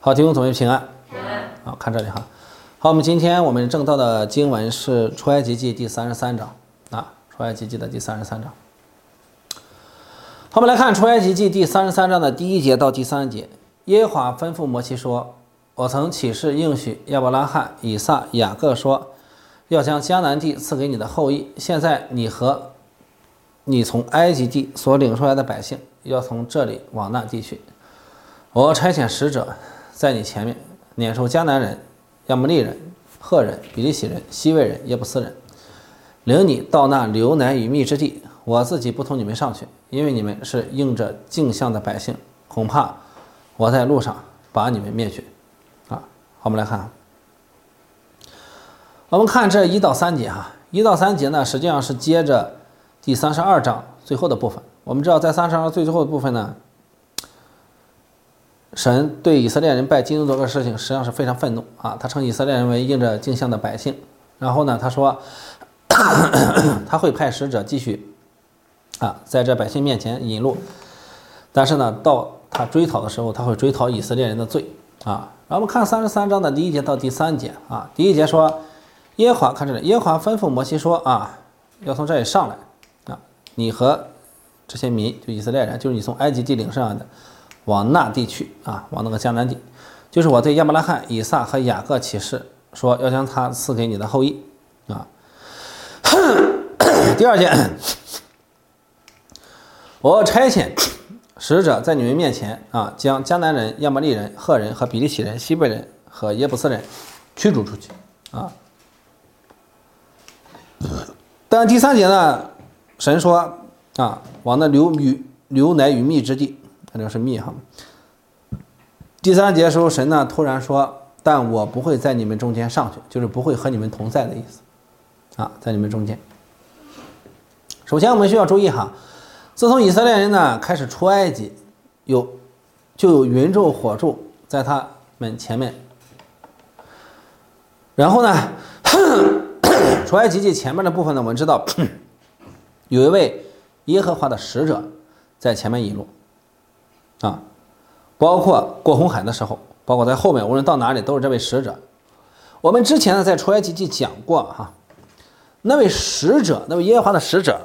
好，弟兄姊妹平安。好，看这里哈。好，我们正道的经文是出埃及记第33章啊，出埃及记的第33章。好，我们来看出埃及记第33章的第1节到第3节。耶和华吩咐摩西说：“我曾起誓应许亚伯拉罕、以撒、雅各说，要将迦南地赐给你的后裔。现在你和你从埃及地所领出来的百姓，要从这里往那地去。我差遣使者在你前面，撵出迦南人、亚摩利人、赫人、比利洗人、西魏人、耶布斯人，领你到那流奶与蜜之地。我自己不同你们上去，因为你们是应着镜像的百姓，恐怕我在路上把你们灭绝。”好，我们来看，这1到3节哈，1到3节呢，实际上是接着第32章最后的部分。我们知道，在32章最后的部分呢，神对以色列人拜金牛犊这个事情实际上是非常愤怒啊，他称以色列人为应着镜像的百姓。然后呢，他说他会派使者继续在这百姓面前引路，但是呢，到他追讨的时候，他会追讨以色列人的罪啊。然后我们看33章的第1节到第3节啊，第1节说，耶和华看这里，耶和华吩咐摩西说要从这里上来啊，你和这些民，就以色列人，就是你从埃及地领上来的，往那地去啊，往那个迦南地，就是我对亚伯拉罕、以撒和雅各起誓说，要将他赐给你的后裔啊。第2节，我差遣使者在你们面前将迦南人、亚摩利人、赫人和比利洗人、西贝人和耶布斯人驱逐出去啊。但第3节呢，神说往那流奶与蜜之地，这个是蜜哈。第3节的时候，神呢突然说，但我不会在你们中间上去，就是不会和你们同在的意思在你们中间。首先我们需要注意自从以色列人呢开始出埃及，就有云柱火柱在他们前面。然后呢出埃及记前面的部分呢，我们知道有一位耶和华的使者在前面引路包括过红海的时候，包括在后面无论到哪里都是这位使者。我们之前呢在出埃及记讲过那位使者，那位耶和华的使者，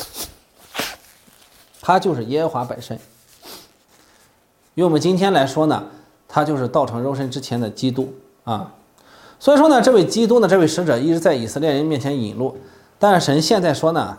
他就是耶和华本身。用我们今天来说呢，他就是道成肉身之前的基督所以说呢，这位基督呢，这位使者一直在以色列人面前引路。但是神现在说呢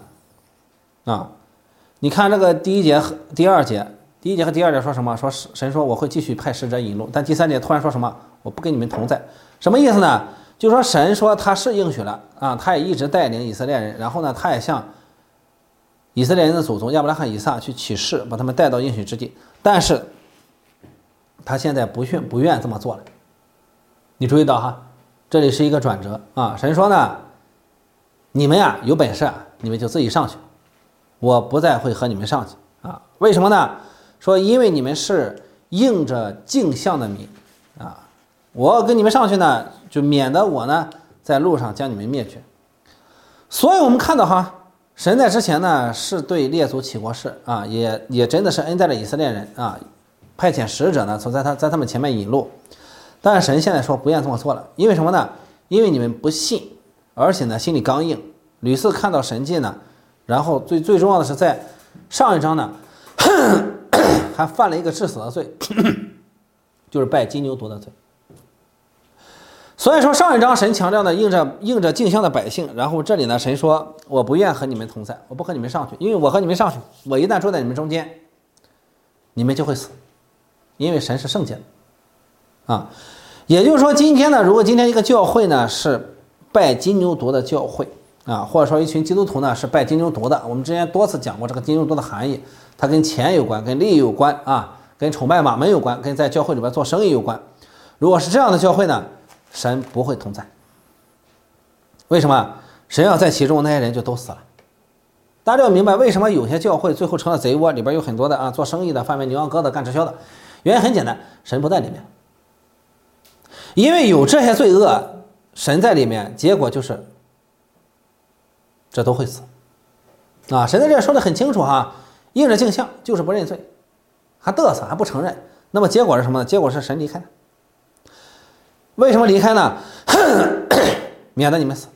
你看这个第1节和第2节，第1节和第2节说什么？说神说我会继续派使者引路，但第3节突然说什么？我不跟你们同在。什么意思呢？就是说神说他是应许了他也一直带领以色列人，然后呢，他也向以色列人的祖宗亚伯拉罕、以撒去起誓，把他们带到应许之地。但是他现在不愿这么做了。你注意到这里是一个转折神说呢，你们有本事你们就自己上去，我不再会和你们上去为什么呢？说因为你们是应着镜像的民我跟你们上去呢，就免得我呢在路上将你们灭绝。所以我们看到神在之前呢是对列祖起过誓也真的是恩待了以色列人派遣使者呢在他们前面引路。但是神现在说不愿这么做了，因为什么呢？因为你们不信，而且呢心里刚硬，屡次看到神迹呢，然后最重要的是在上一章呢还犯了一个致死的罪就是拜金牛犊的罪。所以说上一章神强调呢应着镜像的百姓，然后这里呢神说我不愿和你们同在，我不和你们上去，因为我和你们上去，我一旦住在你们中间，你们就会死，因为神是圣洁的也就是说今天呢，如果今天一个教会呢是拜金牛犊的教会或者说一群基督徒呢是拜金牛犊的，我们之前多次讲过这个金牛犊的含义，它跟钱有关，跟利益有关跟崇拜马门有关，跟在教会里边做生意有关。如果是这样的教会呢，神不会同在。为什么？神要在其中，那些人就都死了。大家要明白为什么有些教会最后成了贼窝，里边有很多的做生意的、贩卖牛羊羔的、干直销的。原因很简单，神不在里面。因为有这些罪恶，神在里面，结果就是这都会死神在这说的很清楚应着镜像就是不认罪，还嘚瑟还不承认。那么结果是什么呢？结果是神离开为什么离开呢？免得你们死。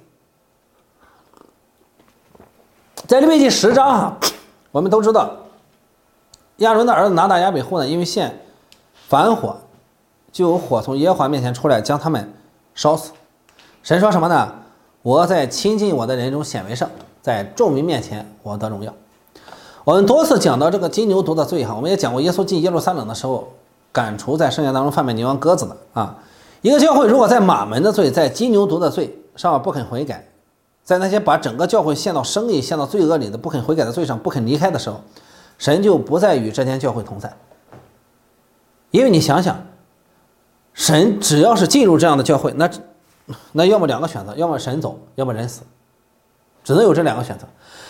在利未记10章啊，我们都知道亚伦的儿子拿大亚比户呢，因为献反火，就有火从耶和华面前出来，将他们烧死。神说什么呢？我在亲近我的人中显为圣，在众民面前我得荣耀。我们多次讲到这个金牛犊的罪哈，我们也讲过耶稣进耶路撒冷的时候赶除在圣殿当中贩卖牛羊鸽子的啊。一个教会如果在马门的罪，在金牛犊的罪上不肯悔改，在那些把整个教会陷到生意、陷到罪恶里的不肯悔改的罪上不肯离开的时候，神就不再与这间教会同在。因为你想想，神只要是进入这样的教会，那要么2个选择，要么神走，要么人死，只能有这2个选择。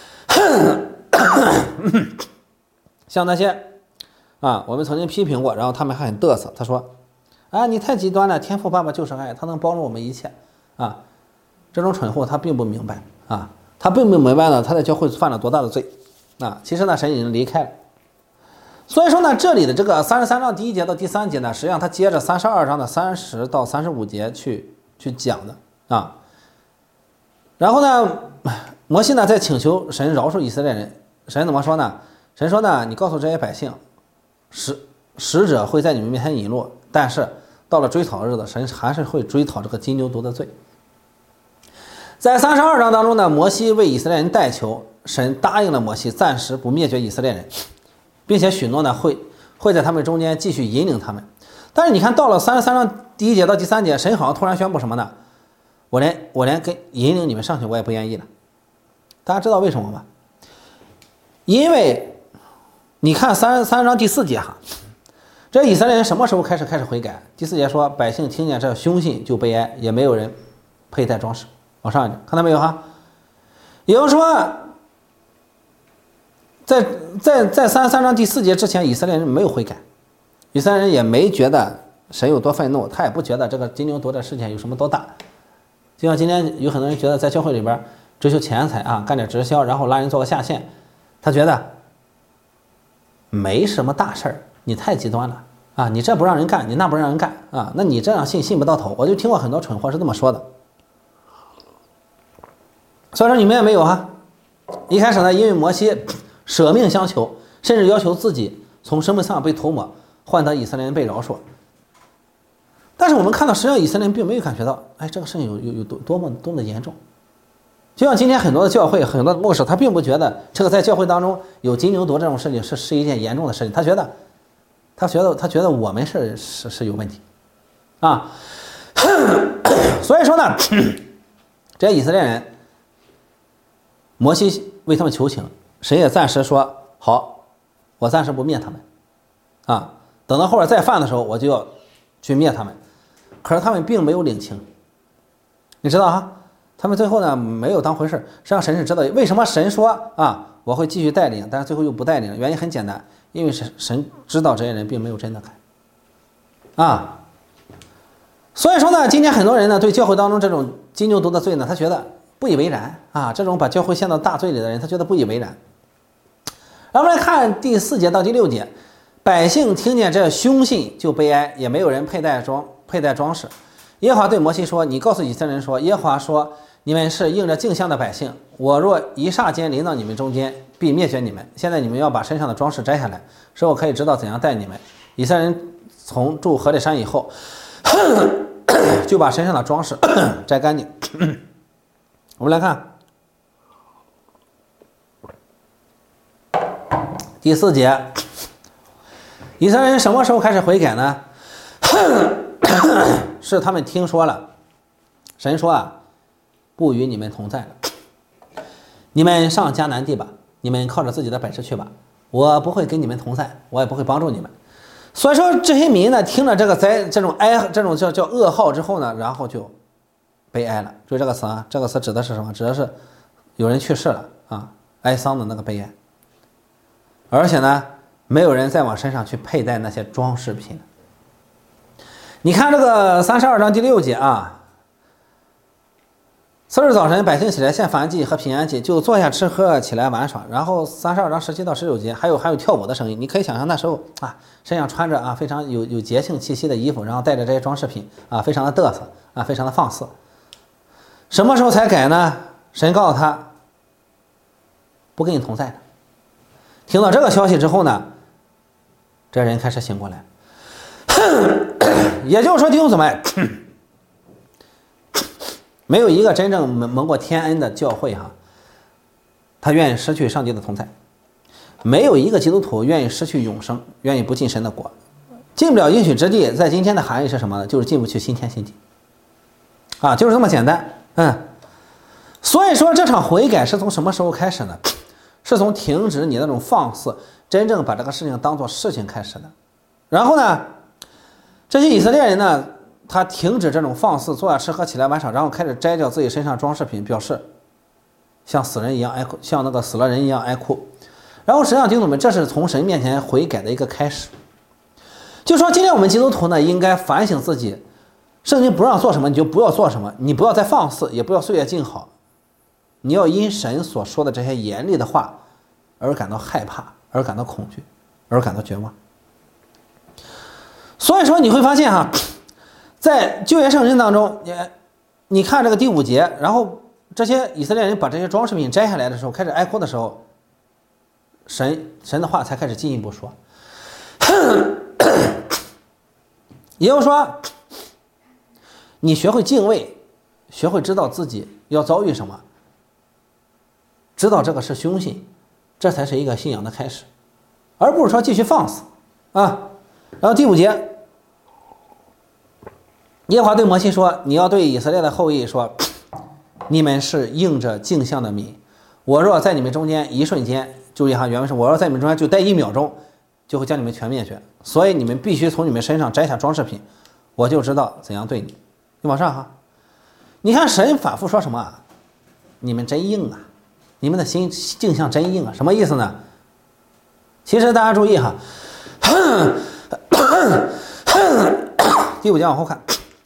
像那些啊，我们曾经批评过，然后他们还很嘚瑟，他说啊，你太极端了，天父爸爸就是爱，他能包容我们一切啊。这种蠢货他并不明白啊，他并不明白呢，他在教会犯了多大的罪啊。其实呢，神已经离开了。所以说呢，这里的这个33章第1节到第3节呢，实际上他接着32章的30到35节去讲的啊。然后呢，摩西呢在请求神饶恕以色列人，神怎么说呢？神说呢，你告诉这些百姓，使者会在你们面前引路，但是到了追讨的日子，神还是会追讨这个金牛犊的罪。在32章当中呢，摩西为以色列人代求，神答应了摩西，暂时不灭绝以色列人，并且许诺呢会在他们中间继续引领他们。但是你看到了33章第1节到第3节，神好像突然宣布什么呢？我连跟引领你们上去我也不愿意了。大家知道为什么吗？因为你看33章第4节哈，这以色列人什么时候开始悔改？第4节说，百姓听见这凶信就悲哀，也没有人佩戴装饰。往上一点，看到没有哈？也就是说，在33章第4节之前，以色列人没有悔改，以色列人也没觉得神有多愤怒，他也不觉得这个金牛犊的事件有什么多大。就像今天有很多人觉得在教会里边追求钱财啊，干点直销，然后拉人做个下线，他觉得没什么大事儿，你太极端了啊！你这不让人干，你那不让人干啊？那你这样信不到头。我就听过很多蠢货是这么说的。所以说你们也没有哈。一开始呢，因为摩西舍命相求，甚至要求自己从生命上被涂抹，换得以色列人被饶恕。但是我们看到，实际上以色列人并没有感觉到，哎，这个事情有多么严重。就像今天很多的教会、很多的牧师，他并不觉得这个在教会当中有金牛犊这种事情是一件严重的事情，他觉得我们是有问题啊。所以说呢，这些以色列人，摩西为他们求情，神也暂时说好，我暂时不灭他们啊，等到后边再犯的时候，我就要去灭他们。可是他们并没有领情，你知道哈？他们最后呢没有当回事。实际上神是知道为什么神说啊我会继续带领，但是最后又不带领，原因很简单，因为神知道这些人并没有真的改啊。所以说呢，今天很多人呢对教会当中这种金牛犊的罪呢，他觉得不以为然啊，这种把教会陷到大罪里的人，他觉得不以为然。然后我们来看第4节到第6节，百姓听见这凶信就悲哀，也没有人佩戴装饰。耶和华对摩西说，你告诉以色列人说，耶和华说，你们是应着镜像的百姓，我若一霎间临到你们中间，必灭绝你们。现在你们要把身上的装饰摘下来，使我可以知道怎样待你们。以色列人从住何烈山以后，就把身上的装饰摘干净。我们来看第4节，以色列人什么时候开始悔改呢？是他们听说了神说啊，不与你们同在了，你们上迦南地吧，你们靠着自己的本事去吧，我不会跟你们同在，我也不会帮助你们。所以说这些民呢，听了这个这种叫噩耗之后呢，然后就悲哀了。注意这个词啊，这个词指的是什么？指的是有人去世了啊，哀伤的那个悲哀。而且呢，没有人再往身上去佩戴那些装饰品。你看这个32章第6节啊， 次日早晨，百姓起来献燔祭和平安祭，就坐下吃喝，起来玩耍。然后32章17到19节，还有跳舞的声音。你可以想象那时候啊，身上穿着非常有节庆气息的衣服，然后带着这些装饰品非常的嘚瑟非常的放肆。什么时候才改呢？神告诉他，不跟你同在的。听到这个消息之后呢，这人开始醒过来。也就是说，弟兄姊妹，没有一个真正蒙过天恩的教会他愿意失去上帝的同在。没有一个基督徒愿意失去永生，愿意不进神的国。进不了应许之地，在今天的含义是什么呢？就是进不去新天新地就是这么简单。所以说这场悔改是从什么时候开始呢？是从停止你那种放肆，真正把这个事情当作事情开始的。然后呢，这些以色列人呢，他停止这种放肆，坐下吃喝，起来玩耍，然后开始摘掉自己身上装饰品，表示像死人一样哀哭，像那个死了人一样哀哭。然后实际上弟兄姊妹，这是从神面前悔改的一个开始。就说今天我们基督徒呢，应该反省自己，圣经不让做什么你就不要做什么，你不要再放肆，也不要岁月静好，你要因神所说的这些严厉的话而感到害怕，而感到恐惧，而感到绝望。所以说你会发现在旧约圣经当中，你看这个第5节，然后这些以色列人把这些装饰品摘下来的时候，开始哀哭的时候，神的话才开始进一步说。也就是说，你学会敬畏，学会知道自己要遭遇什么，知道这个是凶信，这才是一个信仰的开始，而不是说继续放肆然后第5节，耶和华对摩西说，你要对以色列的后裔说，你们是应着镜像的民，我若在你们中间一瞬间，注意原文是我若在你们中间就待1秒钟，就会将你们全灭绝，所以你们必须从你们身上摘下装饰品，我就知道怎样对你。你往上你看神反复说什么你们真硬你们的心镜像真硬什么意思呢？其实大家注意第5节往后看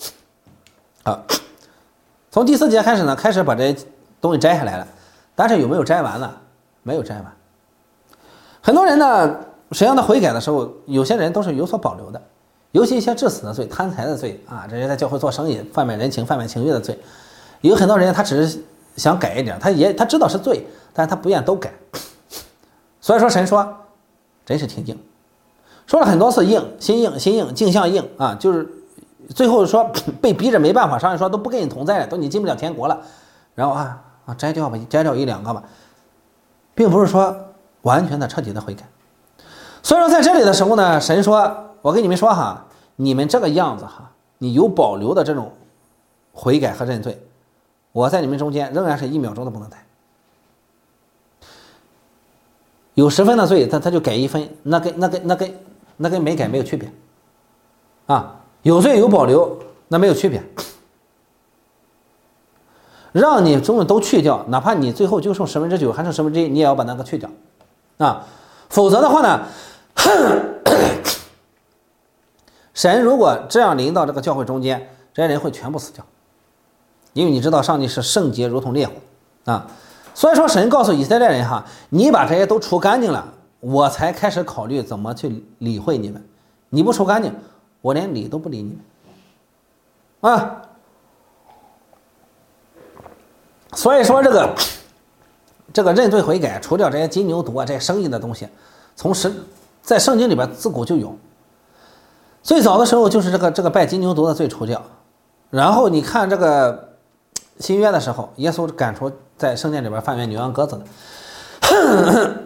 从第4节开始呢，开始把这些东西摘下来了，但是有没有摘完呢？没有摘完。很多人呢，实际上的悔改的时候，有些人都是有所保留的，尤其一些致死的罪、贪财的罪这些在教会做生意、贩卖人情、贩卖情欲的罪，有很多人他只是想改一点，他知道是罪，但是他不愿都改。所以说神说，真是挺硬，说了很多次硬，心硬，镜像硬就是最后说被逼着没办法，上帝说都不跟你同在了，都你进不了天国了，然后摘掉吧，摘掉1、2个吧，并不是说完全的彻底的悔改。所以说在这里的时候呢，神说，我跟你们说你们这个样子你有保留的这种悔改和认罪，我在你们中间仍然是1秒钟都不能待。有10分的罪，他就改1分，那跟没改没有区别有罪有保留，那没有区别。让你中都去掉，哪怕你最后就剩9%还剩1/10，你也要把那个去掉否则的话呢，神如果这样临到这个教会中间，这些人会全部死掉，因为你知道上帝是圣洁如同烈火所以说神告诉以色列人你把这些都除干净了，我才开始考虑怎么去理会你们，你不除干净，我连理都不理你们所以说这个认罪悔改，除掉这些金牛犊这些生意的东西，在圣经里边自古就有。最早的时候就是这个拜金牛犊的罪除掉，然后你看这个新约的时候，耶稣赶出在圣殿里边贩卖牛羊鸽子的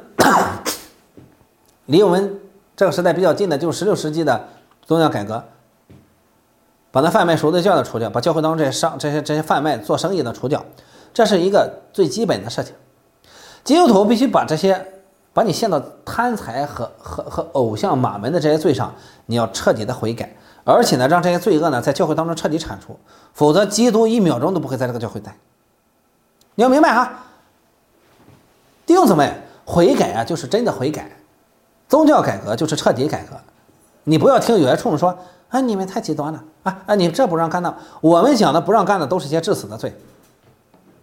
离我们这个时代比较近的就是16世纪的宗教改革，把那贩卖赎罪券的除掉，把教会当中这些贩卖做生意的除掉，这是一个最基本的事情。基督徒必须把你陷到贪财和偶像马门的这些罪上，你要彻底的悔改，而且呢，让这些罪恶呢在教会当中彻底铲除，否则基督1秒钟都不会在这个教会待。你要明白弟兄姊妹，悔改就是真的悔改，宗教改革就是彻底改革。你不要听有些冲说你们太极端了你这不让干的，我们讲的不让干的都是些致死的罪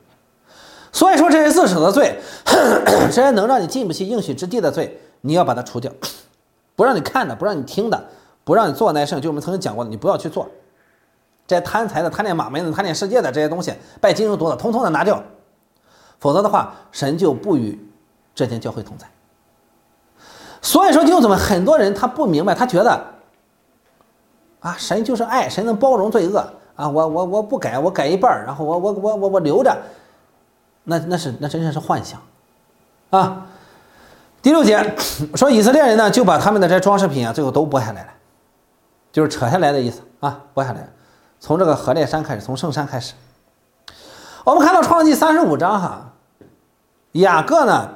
所以说这些自首的罪，这些能让你进不去应许之地的罪，你要把它除掉，不让你看的，不让你听的，不让你做那些事情，就我们曾经讲过的，你不要去做。这些贪财的、贪恋马门的、贪恋世界的这些东西，拜金牛犊的，统统的拿掉，否则的话，神就不与这间教会同在。所以说，弟兄姊妹，很多人他不明白，他觉得啊，神就是爱，神能包容罪恶啊，我不改，我改一半，然后我留着，那真是幻想啊。第6节说，以色列人呢就把他们的这些装饰品啊，最后都剥下来了，就是扯下来的意思啊，剥下来，从这个何烈山开始，从圣山开始。我们看到创世记35章哈，雅各呢，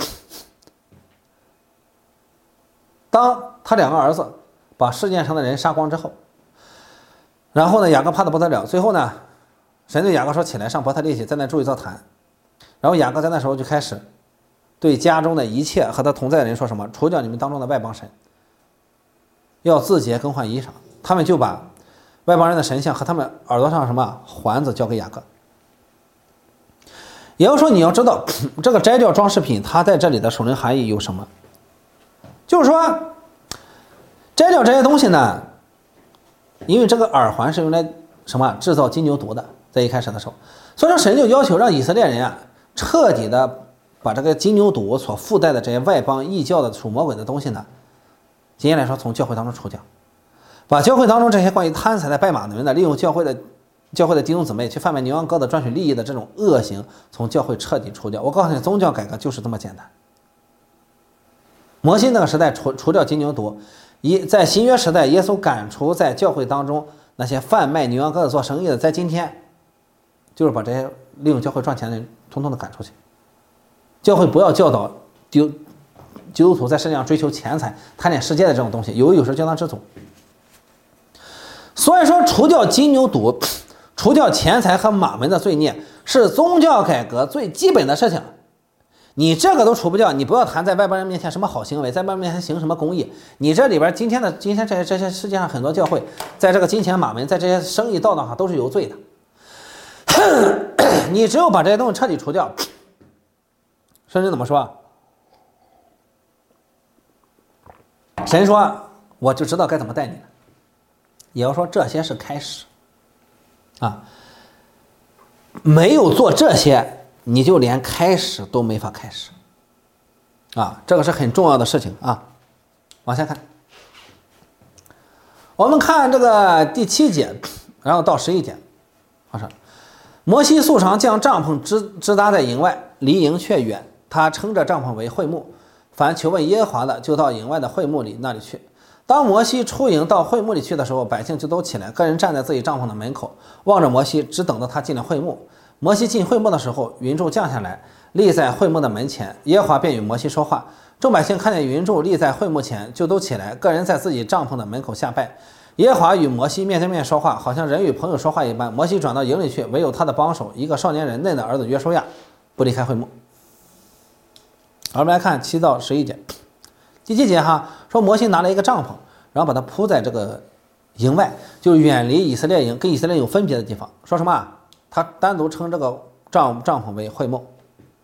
当他2个儿子把世界上的人杀光之后，然后呢，雅各怕得不得了，最后呢，神对雅各说：“起来，上伯特利去，在那筑一座坛。”然后雅各在那时候就开始对家中的一切和他同在的人说什么：“除掉你们当中的外邦神，要自洁更换衣裳。”他们就把外邦人的神像和他们耳朵上什么环子交给雅各。也就是说，你要知道这个摘掉装饰品，它在这里的属灵含义有什么？就是说，摘掉这些东西呢，因为这个耳环是用来什么制造金牛犊的，在一开始的时候，所以说神就要求让以色列人啊，彻底的把这个金牛犊所附带的这些外邦异教的属魔鬼的东西呢，今天来说从教会当中除掉，把教会当中这些关于贪财的、拜马门的、利用教会的弟兄姊妹去贩卖牛羊羔的、赚取利益的这种恶行，从教会彻底除掉。我告诉你，宗教改革就是这么简单。摩西那个时代除掉金牛犊，在新约时代，耶稣赶除在教会当中那些贩卖牛羊羔的、做生意的，在今天就是把这些利用教会赚钱的人统统的赶出去。教会不要教导基督徒在世界上追求钱财、贪恋世界的这种东西，有时教他知足。所以说，除掉金牛犊，除掉钱财和马门的罪孽，是宗教改革最基本的事情。你这个都除不掉，你不要谈在外邦人面前什么好行为，在外邦人面前行什么公义。你这里边今天这些世界上很多教会，在这个金钱马门，在这些生意道道上都是有罪的。你只有把这些东西彻底除掉，甚至怎么说？神说，我就知道该怎么带你了。也要说这些是开始啊，没有做这些，你就连开始都没法开始啊，这个是很重要的事情啊。往下看，我们看这个第7节，然后到11节，我说摩西素常将帐篷支搭在营外，离营却远，他称这帐篷为会幕，凡求问耶和华的，就到营外的会幕里那里去。当摩西出营到会幕里去的时候，百姓就都起来，个人站在自己帐篷的门口，望着摩西，只等到他进了会幕。摩西进会幕的时候，云柱降下来，立在会幕的门前，耶和华便与摩西说话。众百姓看见云柱立在会幕前，就都起来，个人在自己帐篷的门口下拜。耶和华与摩西面对面说话，好像人与朋友说话一般。摩西转到营里去，唯有他的帮手一个少年人嫩的儿子约书亚不离开会幕。好，我们来看7到11节。第7节哈，说摩西拿了一个帐篷，然后把它铺在这个营外，就远离以色列营，跟以色列有分别的地方。说什么？他单独称这个帐篷为会幕。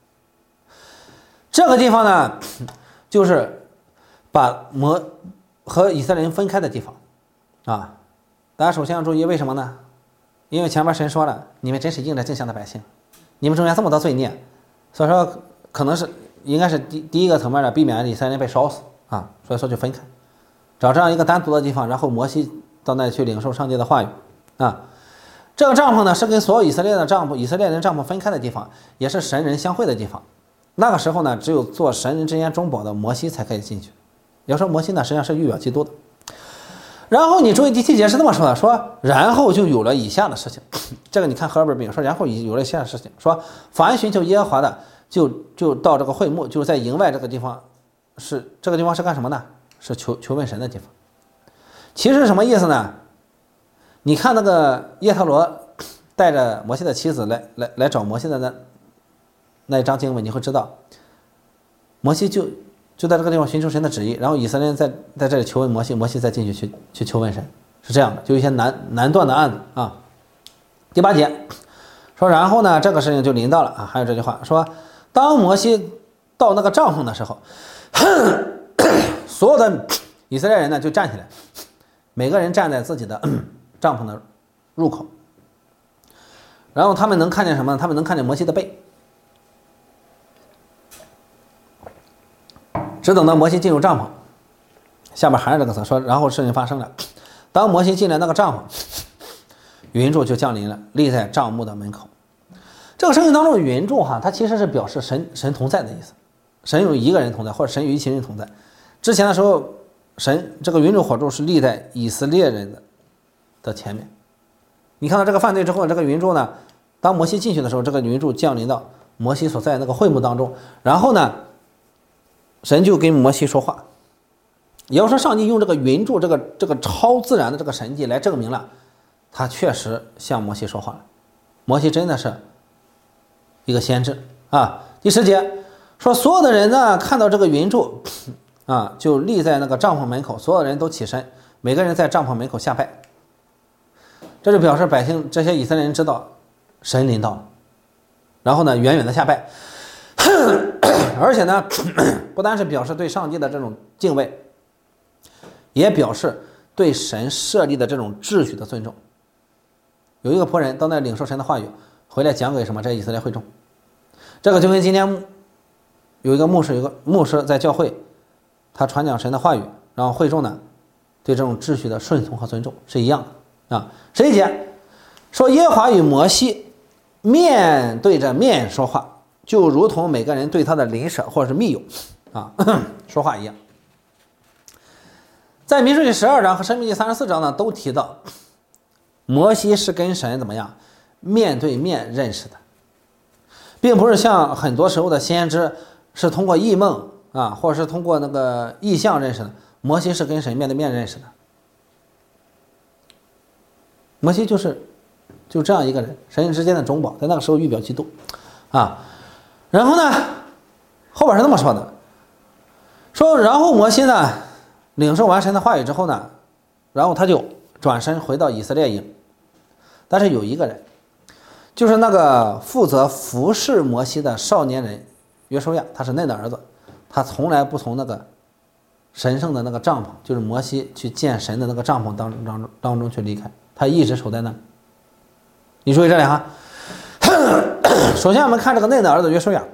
这个地方呢，就是把和以色列人分开的地方啊。大家首先要注意，为什么呢？因为前面神说了，你们真是应着镜像的百姓，你们中间这么多罪孽，所以说可能是应该是第一个层面的，避免以色列人被烧死啊，所以说就分开，找这样一个单独的地方，然后摩西到那里去领受上帝的话语啊。这个帐篷呢，是跟所有以色列人帐篷分开的地方，也是神人相会的地方。那个时候呢，只有做神人之间中保的摩西才可以进去。要说摩西呢，实际上是预表基督的。然后你注意第7节是这么说的，说然后就有了以下的事情。这个你看和合本并说，然后有了以下的事情，说凡寻求耶和华的，就到这个会幕，就是在营外这个地方，这个地方是干什么呢？是求问神的地方。其实是什么意思呢？你看那个叶特罗带着摩西的妻子来找摩西的那一章经文，你会知道，摩西就在这个地方寻求神的旨意，然后以色列人在这里求问摩西，摩西再进去求问神，是这样的，就一些难断的案子啊。第8节说然后呢，这个事情就临到了啊，还有这句话说，当摩西到那个帐篷的时候，所有的以色列人呢就站起来，每个人站在自己的帐篷的入口，然后他们能看见什么？他们能看见摩西的背，只等到摩西进入帐篷，下面还是这个词说，然后事情发生了，当摩西进了那个帐篷，云柱就降临了，立在帐幕的门口。这个圣经当中的云柱它其实是表示神同在的意思，神有一个人同在，或者神有一群人同在。之前的时候，神这个云柱火柱是立在以色列人的前面。你看到这个犯罪之后，这个云柱呢，当摩西进去的时候，这个云柱降临到摩西所在的那个会幕当中，然后呢，神就跟摩西说话。也就是说，上帝用这个云柱这个超自然的这个神迹来证明了，他确实向摩西说话了。摩西真的是一个先知啊。第10节说，所有的人呢看到这个云柱啊，就立在那个帐篷门口，所有人都起身，每个人在帐篷门口下拜。这就表示百姓这些以色列人知道神临到了，然后呢远远的下拜，而且呢不单是表示对上帝的这种敬畏，也表示对神设立的这种秩序的尊重。有一个仆人到那领受神的话语，回来讲给什么这以色列会众。这个就跟今天有一个牧师在教会，他传讲神的话语，然后会众呢对这种秩序的顺从和尊重是一样的啊。11节说，耶和华与摩西面对着面说话，就如同每个人对他的邻舍或者是密友啊说话一样。在民数记12章和申命记34章呢，都提到摩西是跟神怎么样面对面认识的，并不是像很多时候的先知是通过异梦啊，或者是通过那个异象认识的。摩西是跟神面对面认识的。摩西就这样一个人，神之间的中保，在那个时候预表基督啊。然后呢，后边是这么说的，说然后摩西呢领受完神的话语之后呢，然后他就转身回到以色列营。但是有一个人，就是那个负责服侍摩西的少年人约书亚，他是嫩的儿子，他从来不从那个神圣的那个帐篷，就是摩西去见神的那个帐篷当中去离开，他一直守在那。你注意这里哈。首先我们看这个嫩的儿子约书亚，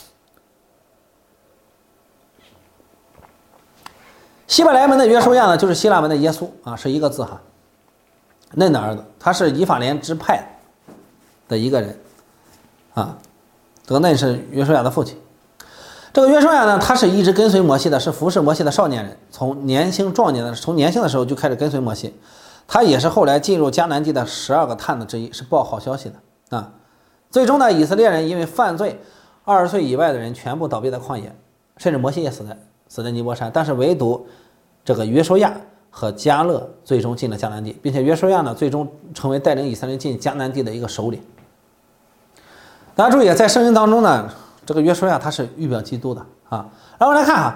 希伯来文的约书亚呢，就是希腊文的耶稣啊，是一个字哈。嫩的儿子，他是以法莲支派的一个人啊。这个嫩是约书亚的父亲。这个约书亚呢，他是一直跟随摩西的，是服侍摩西的少年人，从年轻的时候就开始跟随摩西。他也是后来进入迦南地的12个探子之一，是报好消息的啊。最终呢，以色列人因为犯罪，20岁以外的人全部倒闭在旷野，甚至摩西也死在尼泊山，但是唯独这个约书亚和迦勒最终进了迦南地，并且约书亚呢最终成为带领以色列人进迦南地的一个首领。大家注意，在圣经当中呢，这个约书亚他是预表基督的啊。然后来看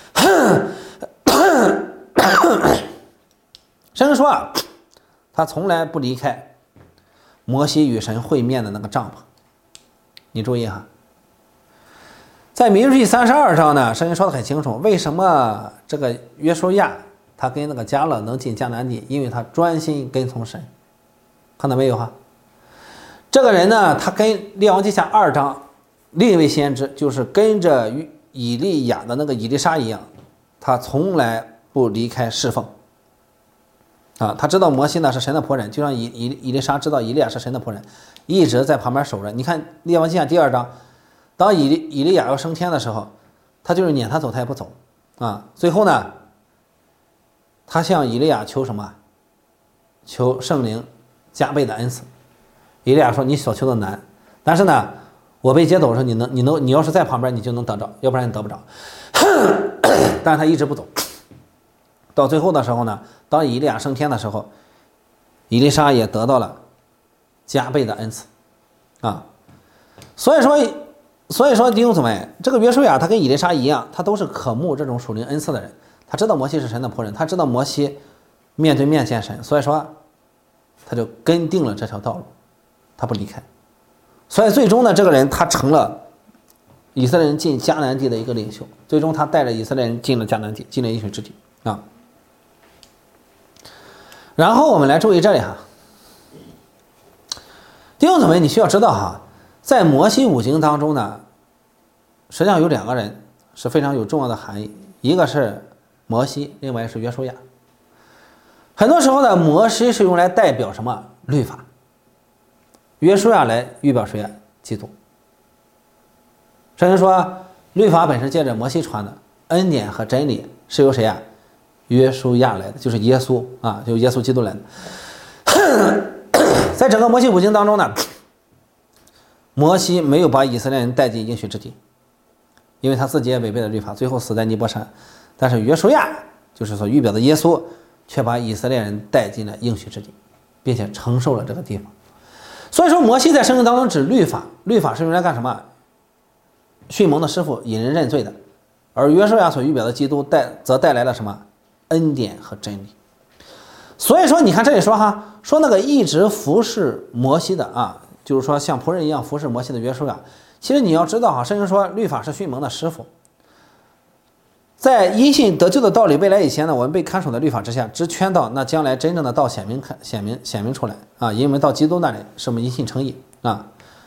圣经说啊，他从来不离开摩西与神会面的那个帐篷。你注意哈，在民数记32章呢，圣经说的很清楚，为什么这个约书亚他跟那个迦勒能进迦南地，因为他专心跟从神。看到没有哈？这个人呢，他跟列王记下2章另一位先知，就是跟着以利亚的那个以利沙一样，他从来不离开侍奉啊。他知道摩西呢是神的仆人，就像以利沙知道以利亚是神的仆人，一直在旁边守着。你看列王记下第2章，当以利亚要升天的时候，他就是撵他走他也不走啊。最后呢，他向以利亚求什么？求圣灵加倍的恩赐。以利亚说：“你所求的难，但是呢，我被接走的时候，你要是在旁边，你就能得着，要不然你得不着。”但是他一直不走。到最后的时候呢，当以利亚升天的时候，以利沙也得到了加倍的恩赐啊。所以说弟兄姊妹，这个约书亚他跟以利沙一样，他都是渴慕这种属灵恩赐的人。他知道摩西是神的仆人，他知道摩西面对面见神，所以说他就跟定了这条道路，他不离开所以最终呢，这个人他成了以色列人进迦南地的一个领袖，最终他带着以色列人进了迦南地，进了应许之地啊。然后我们来注意这里哈，弟兄姊妹，你需要知道哈，在摩西五经当中呢，实际上有2个人是非常有重要的含义，一个是摩西，另外是约书亚。很多时候呢，摩西是用来代表什么？律法。约书亚来预表谁呀？基督。圣经说，律法本是借着摩西传的，恩典和真理是由谁呀？约书亚来的，就是耶稣啊，就是耶稣基督来的。在整个摩西五经当中呢，摩西没有把以色列人带进应许之地，因为他自己也违背了律法，最后死在尼泊山。但是约书亚，就是所预表的耶稣，却把以色列人带进了应许之地，并且承受了这个地方。所以说，摩西在圣经当中指律法，律法是用来干什么？训蒙的师傅，引人认罪的。而约书亚所预表的基督则带来了什么？恩典和真理。所以说，你看这里说哈，说那个一直服侍摩西的啊，就是说像仆人一样服侍摩西的约书亚。其实你要知道哈，圣经说律法是训蒙的师傅。在因信得救的道理未来以前呢，我们被看守在律法之下，直圈到那将来真正的道显明出来啊！因为到基督那里是我们因信称义啊。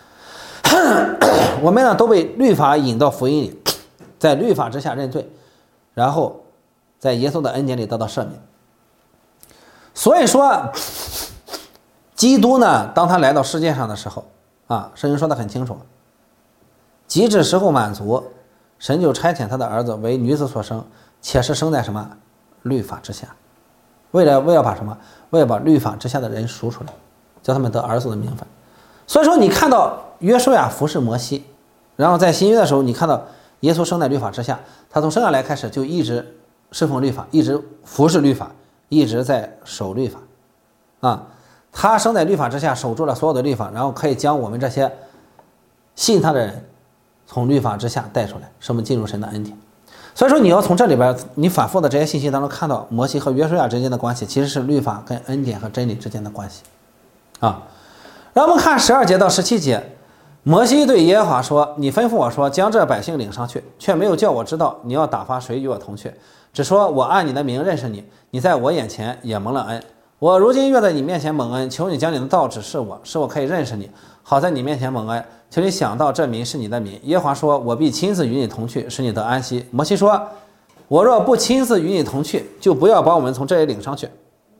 我们呢都被律法引到福音里，在律法之下认罪，然后在耶稣的恩典里得到赦免。所以说，基督呢，当他来到世界上的时候啊，圣经说得很清楚，及至时候满足，神就差遣他的儿子为女子所生，且是生在什么律法之下，为了把什么？为了把律法之下的人赎出来，叫他们得儿子的名分。所以说，你看到约书亚服侍摩西，然后在新约的时候，你看到耶稣生在律法之下，他从生下来开始就一直侍奉律法，一直服侍律法，一直在守律法啊。他生在律法之下，守住了所有的律法，然后可以将我们这些信他的人从律法之下带出来，使我们进入神的恩典。所以说，你要从这里边你反复的这些信息当中看到摩西和约书亚之间的关系，其实是律法跟恩典和真理之间的关系啊。让我们看12节到17节，摩西对耶和华说：“你吩咐我说，将这百姓领上去，却没有叫我知道你要打发谁与我同去，只说我按你的名认识你，你在我眼前也蒙了恩。我如今越在你面前蒙恩，求你将你的道指示我，使我可以认识你，好在你面前蒙恩。求你想到这民是你的民。”耶和华说：“我必亲自与你同去，使你得安息。”摩西说：“我若不亲自与你同去，就不要把我们从这里领上去。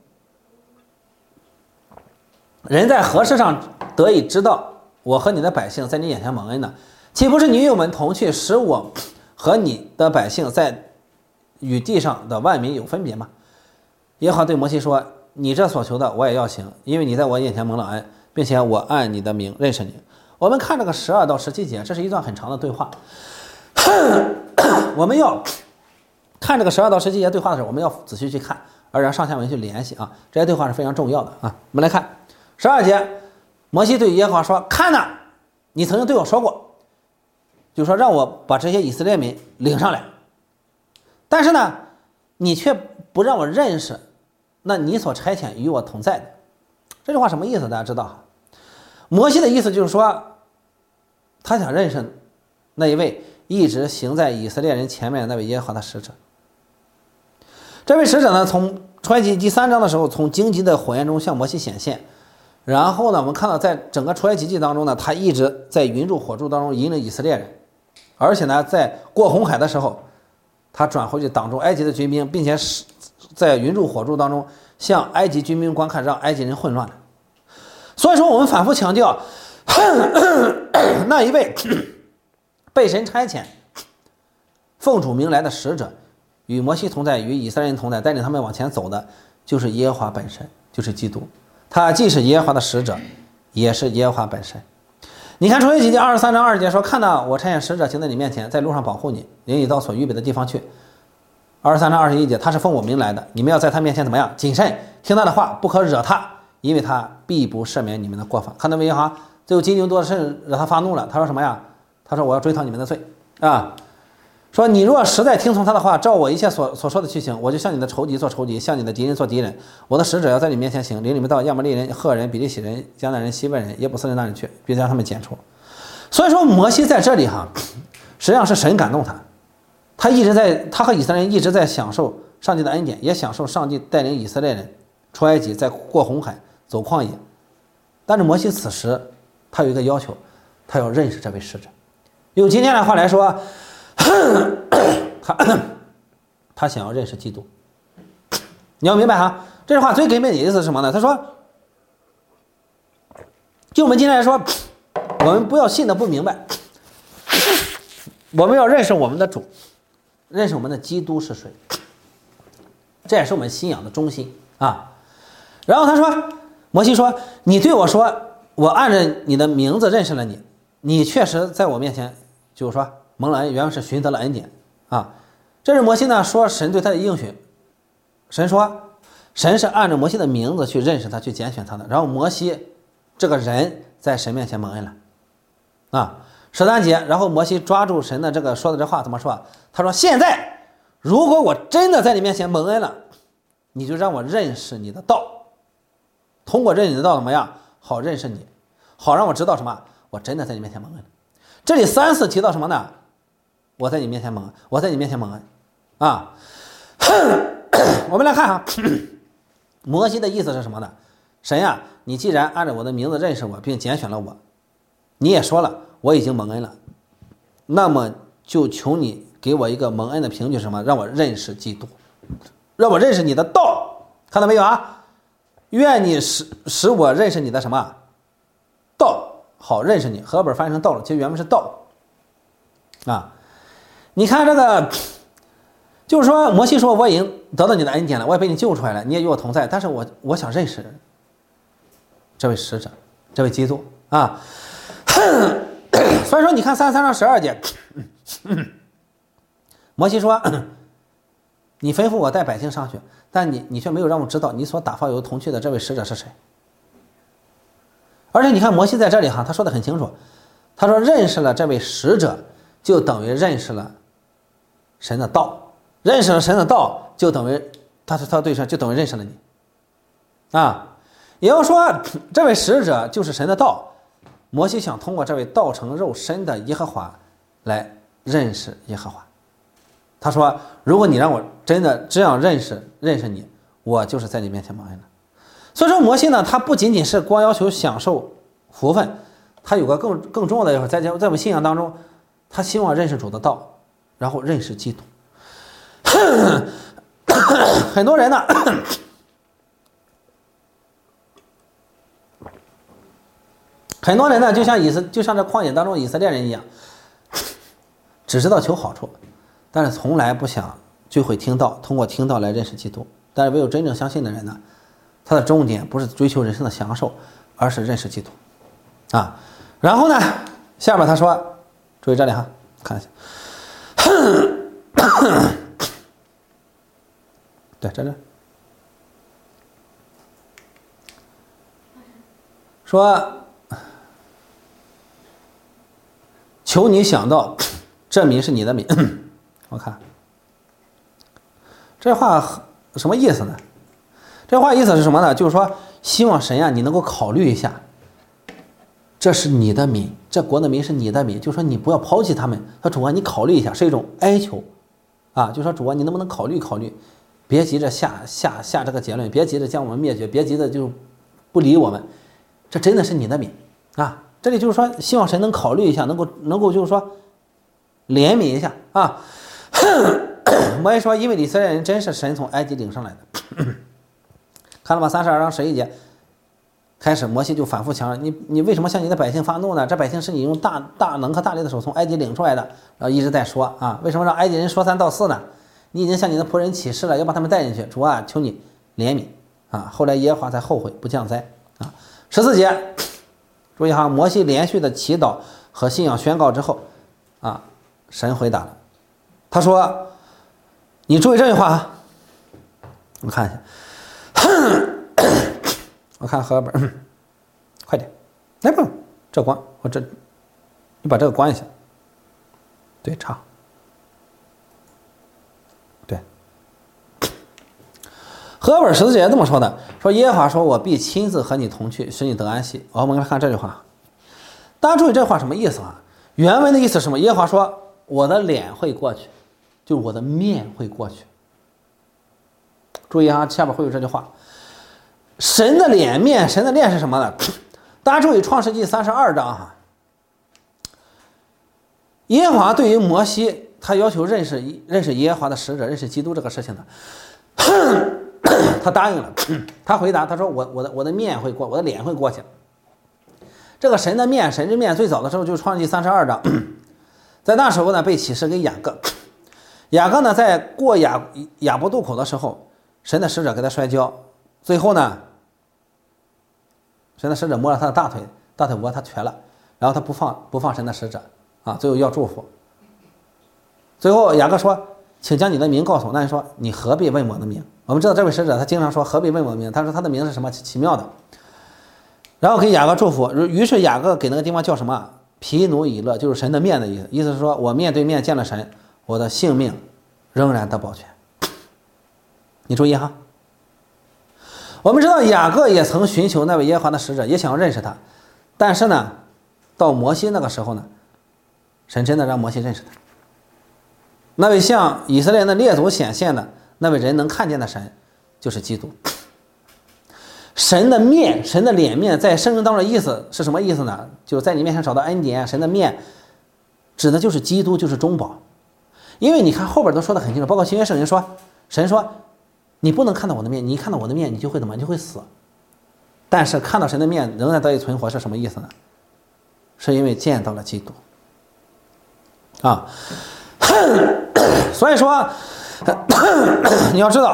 人在何事上得以知道我和你的百姓在你眼前蒙恩呢？岂不是你与我们同去，使我和你的百姓在与地上的万民有分别吗？”耶和华对摩西说：“你这所求的我也要行，因为你在我眼前蒙了恩，并且我按你的名认识你。”我们看这个12到17节，这是一段很长的对话。我们要看这个12到17节对话的时候，我们要仔细去看，而让上下文去联系啊。这些对话是非常重要的啊。我们来看12节，摩西对耶和华说：“看哪，你曾经对我说过，就说让我把这些以色列民领上来，但是呢，你却不让我认识那你所差遣与我同在的。”这句话什么意思？大家知道哈？摩西的意思就是说，他想认识那一位一直行在以色列人前面的那位耶和华的使者。这位使者呢，从出埃及第3章的时候，从荆棘的火焰中向摩西显现。然后呢，我们看到在整个出埃及记当中呢，他一直在云柱火柱当中引领以色列人，而且呢，在过红海的时候，他转回去挡住埃及的军兵，并且在云柱火柱当中向埃及军兵观看，让埃及人混乱的。所以说，我们反复强调，那一位被神差遣、奉主名来的使者，与摩西同在，与以色列人同在，带领他们往前走的，就是耶和华本身，就是基督。他既是耶和华的使者，也是耶和华本身。你看出埃及记23章20节说：“看到我差遣使者行在你面前，在路上保护你，领你到所预备的地方去。”23章21节，他是奉我名来的，你们要在他面前怎么样？谨慎听他的话，不可惹他，因为他必不赦免你们的过犯。看到没有哈？最后金牛犊甚惹他发怒了，他说什么呀？他说：“我要追讨你们的罪啊！” 说你若实在听从他的话，照我一切所说的去行，我就向你的仇敌做仇敌，向你的敌人做敌人。我的使者要在你面前行，领你们到亚摩利人、赫人、比利洗人、迦南人、西魏人、耶布斯人那里去，并将他们剪除。所以说摩西在这里实际上是神感动他，他和以色列人一直在享受上帝的恩典，也享受上帝带领以色列人出埃及，在过红海、走曠野。但是摩西此时他有一个要求，他要认识这位使者。用今天的话来说，他想要认识基督。你要明白这句话最根本的意思是什么呢？他说，就我们今天来说，我们不要信的不明白，我们要认识我们的主，认识我们的基督是谁，这也是我们信仰的中心啊。然后他说，摩西说，你对我说，我按着你的名字认识了你，你确实在我面前就是说蒙了恩，原来是寻得了恩典啊。这是摩西呢说神对他的应许，神说神是按照摩西的名字去认识他，去拣选他的。然后摩西这个人在神面前蒙恩了啊。13节，然后摩西抓住神的这个说的这话怎么说？他说，现在如果我真的在你面前蒙恩了，你就让我认识你的道，通过认识你的道怎么样？好认识你，好让我知道什么？我真的在你面前蒙恩了。这里3次提到什么呢？我在你面前蒙恩，我在你面前蒙恩啊。我们来看摩西的意思是什么呢？神呀，你既然按照我的名字认识我，并拣选了我，你也说了我已经蒙恩了，那么就求你给我一个蒙恩的凭据是什么？让我认识基督，让我认识你的道。看到没有愿你使我认识你的什么道，好认识你。和本翻译成道了，其实原文是道啊。你看这个，就是说摩西说我已经得到你的恩典了，我也被你救出来了，你也与我同在，但是我想认识这位使者，这位基督啊。所以说你看33章12节，摩西说，你吩咐我带百姓上去，但你却没有让我知道你所打发我同去的这位使者是谁。而且你看摩西在这里他说的很清楚，他说认识了这位使者就等于认识了神的道，认识了神的道就等于他对上就等于认识了你啊。也就是说这位使者就是神的道，摩西想通过这位道成肉身的耶和华来认识耶和华。他说如果你让我真的这样认识你，我就是在你面前蒙恩了。所以说摩西呢，他不仅仅是光要求享受福分，他有个更重要的要求，在我们信仰当中，他希望认识主的道，然后认识基督。很多人呢就像这旷野当中以色列人一样，只知道求好处，但是从来不想就会听道，通过听道来认识基督。但是唯有真正相信的人呢，他的重点不是追求人生的享受，而是认识基督啊。然后呢，下边他说，注意这里看一下，对，这说求你想到这民是你的民。我看这话什么意思呢？这话意思是什么呢？就是说希望神你能够考虑一下，这是你的民，这国的民是你的民，就说你不要抛弃他们。说主你考虑一下，是一种哀求啊，就说主你能不能考虑，别急着下这个结论，别急着将我们灭绝，别急着就不理我们，这真的是你的民啊。这里就是说希望神能考虑一下，能够就是说怜悯一下啊。摩西说因为以色列人真是神从埃及领上来的。看了吗？32章11节开始，摩西就反复强调，你为什么向你的百姓发怒呢？这百姓是你用大能和大力的手从埃及领出来的。然后一直在说啊，为什么让埃及人说3道4呢？你已经向你的仆人起誓了，要把他们带进去，主啊，求你怜悯啊。后来耶和华才后悔，不降灾啊。14节，注意摩西连续的祈祷和信仰宣告之后啊，神回答了，他说，你注意这句话我们看一下。我看和本，快点，来不，这关我这，你把这个关一下，对，插， 和本十字节这么说的，说耶和华说我必亲自和你同去，使你得安息。我们来看这句话，大家注意这话什么意思啊？原文的意思是什么？耶和华说我的脸会过去，就是我的面会过去。注意啊，下边会有这句话，神的脸面，神的脸是什么呢？大家注意创世纪32章哈，耶和华对于摩西，他要求认识耶和华的使者，认识基督这个事情呢，他答应了，他回答他说我的面会过，我的脸会过去。这个神的面，神之面，最早的时候就是创世纪32章，在那时候呢被启示给雅各，雅各呢在过雅博渡口的时候，神的使者给他摔跤，最后呢神的使者摸了他的大腿窝，他瘸了，然后他不放神的使者啊，最后要祝福。最后雅各说请将你的名告诉我。那人说你何必问我的名？我们知道这位使者他经常说何必问我的名，他说他的名是什么奇妙的，然后给雅各祝福。于是雅各给那个地方叫什么？毗努以勒，就是神的面的意思，意思是说我面对面见了神，我的性命仍然得保全。你注意哈，我们知道雅各也曾寻求那位耶和华的使者，也想要认识他，但是呢到摩西那个时候呢，神真的让摩西认识他。那位向以色列人的列祖显现的那位人能看见的神，就是基督。神的面，神的脸面，在圣经当中的意思是什么意思呢？就是在你面前找到恩典。神的面指的就是基督，就是中保。因为你看后边都说得很清楚，包括新约圣经说，神说你不能看到我的面，你一看到我的面，你就会怎么？你就会死。但是看到神的面仍然得以存活，是什么意思呢？是因为见到了基督啊。所以说你要知道，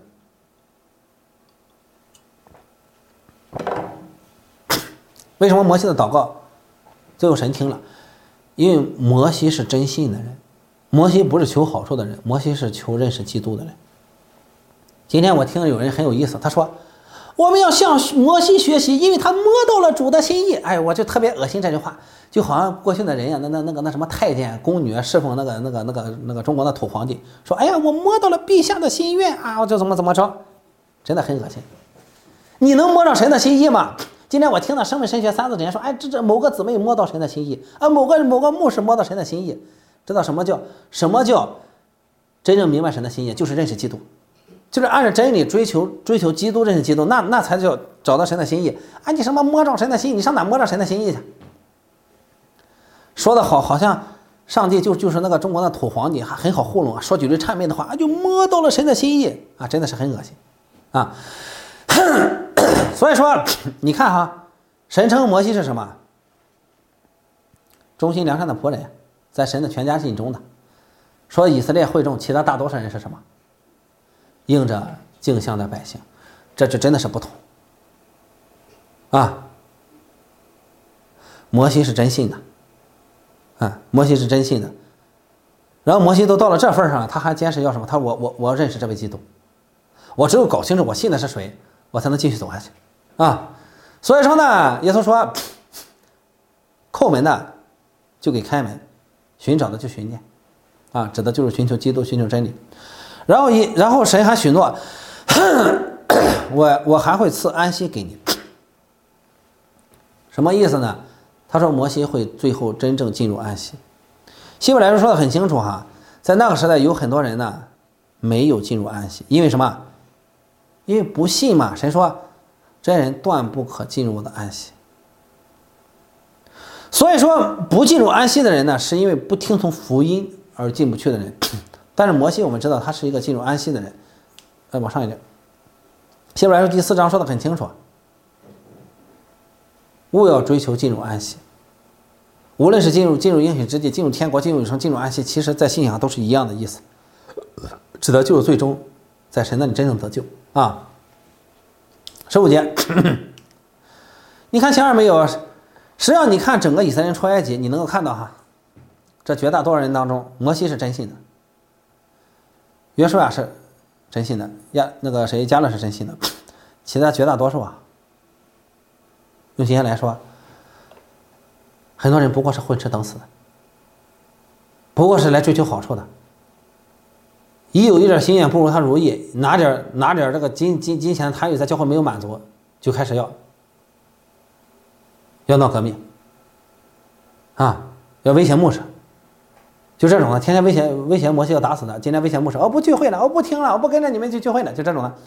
为什么摩西的祷告最后神听了？因为摩西是真信的人，摩西不是求好处的人，摩西是求认识基督的人。今天我听有人很有意思，他说我们要向摩西学习，因为他摸到了主的心意。哎，我就特别恶心这句话，就好像过去的人呀，那什么太监宫女侍奉那个中国的土皇帝，说哎呀我摸到了陛下的心愿啊，我就怎么着，真的很恶心。你能摸到神的心意吗？今天我听到生命神学三字真说，哎这某个姊妹摸到神的心意啊，某个牧师摸到神的心意，知道什么叫真正明白神的心意？就是认识基督。就是按照真理追求基督，认识基督，那才叫找到神的心意啊！你什么摸着神的心意？你上哪摸着神的心意去？说的好像上帝就是那个中国的土皇帝，还很好糊弄啊，说几句谄媚的话啊，就摸到了神的心意啊，真的是很恶心啊！所以说你看哈，神称摩西是什么？忠心良善的仆人，在神的全家心中的。说以色列会众，其他大多数人是什么？应着镜像的百姓，这就真的是不同啊！摩西是真信的啊，摩西是真信的。然后摩西都到了这份上了，他还坚持要什么？他说我要认识这位基督，我只有搞清楚我信的是谁，我才能继续走下去啊！所以说呢，耶稣说，叩门的就给开门，寻找的就寻见啊，指的就是寻求基督，寻求真理。然后神还许诺，我还会赐安息给你。什么意思呢？他说摩西会最后真正进入安息。希伯来书说的很清楚哈，在那个时代有很多人呢没有进入安息，因为什么？因为不信嘛。神说这人断不可进入我的安息。所以说不进入安息的人呢，是因为不听从福音而进不去的人。但是摩西我们知道他是一个进入安息的人。往上一点，希伯来书第4章说的很清楚，务要追求进入安息。无论是进入应许之地，进入天国，进入永生，进入安息，其实在信仰都是一样的意思，指的就是最终在神那里真正得救啊。15节，你看前面没有？实际上你看整个以色列人出埃及，你能够看到哈，这绝大多数人当中，摩西是真信的，约书亚是真信的，迦勒是真信的，其他绝大多数啊，用今天来说，很多人不过是混吃等死的，不过是来追求好处的， 一有一点心愿不如他如意，拿点这个金钱贪欲在教会没有满足，就开始要闹革命啊，要威胁牧师，就这种的，天天威胁摩西要打死他，今天威胁牧师，不聚会了，不听了，我不跟着你们去聚会了，就这种的。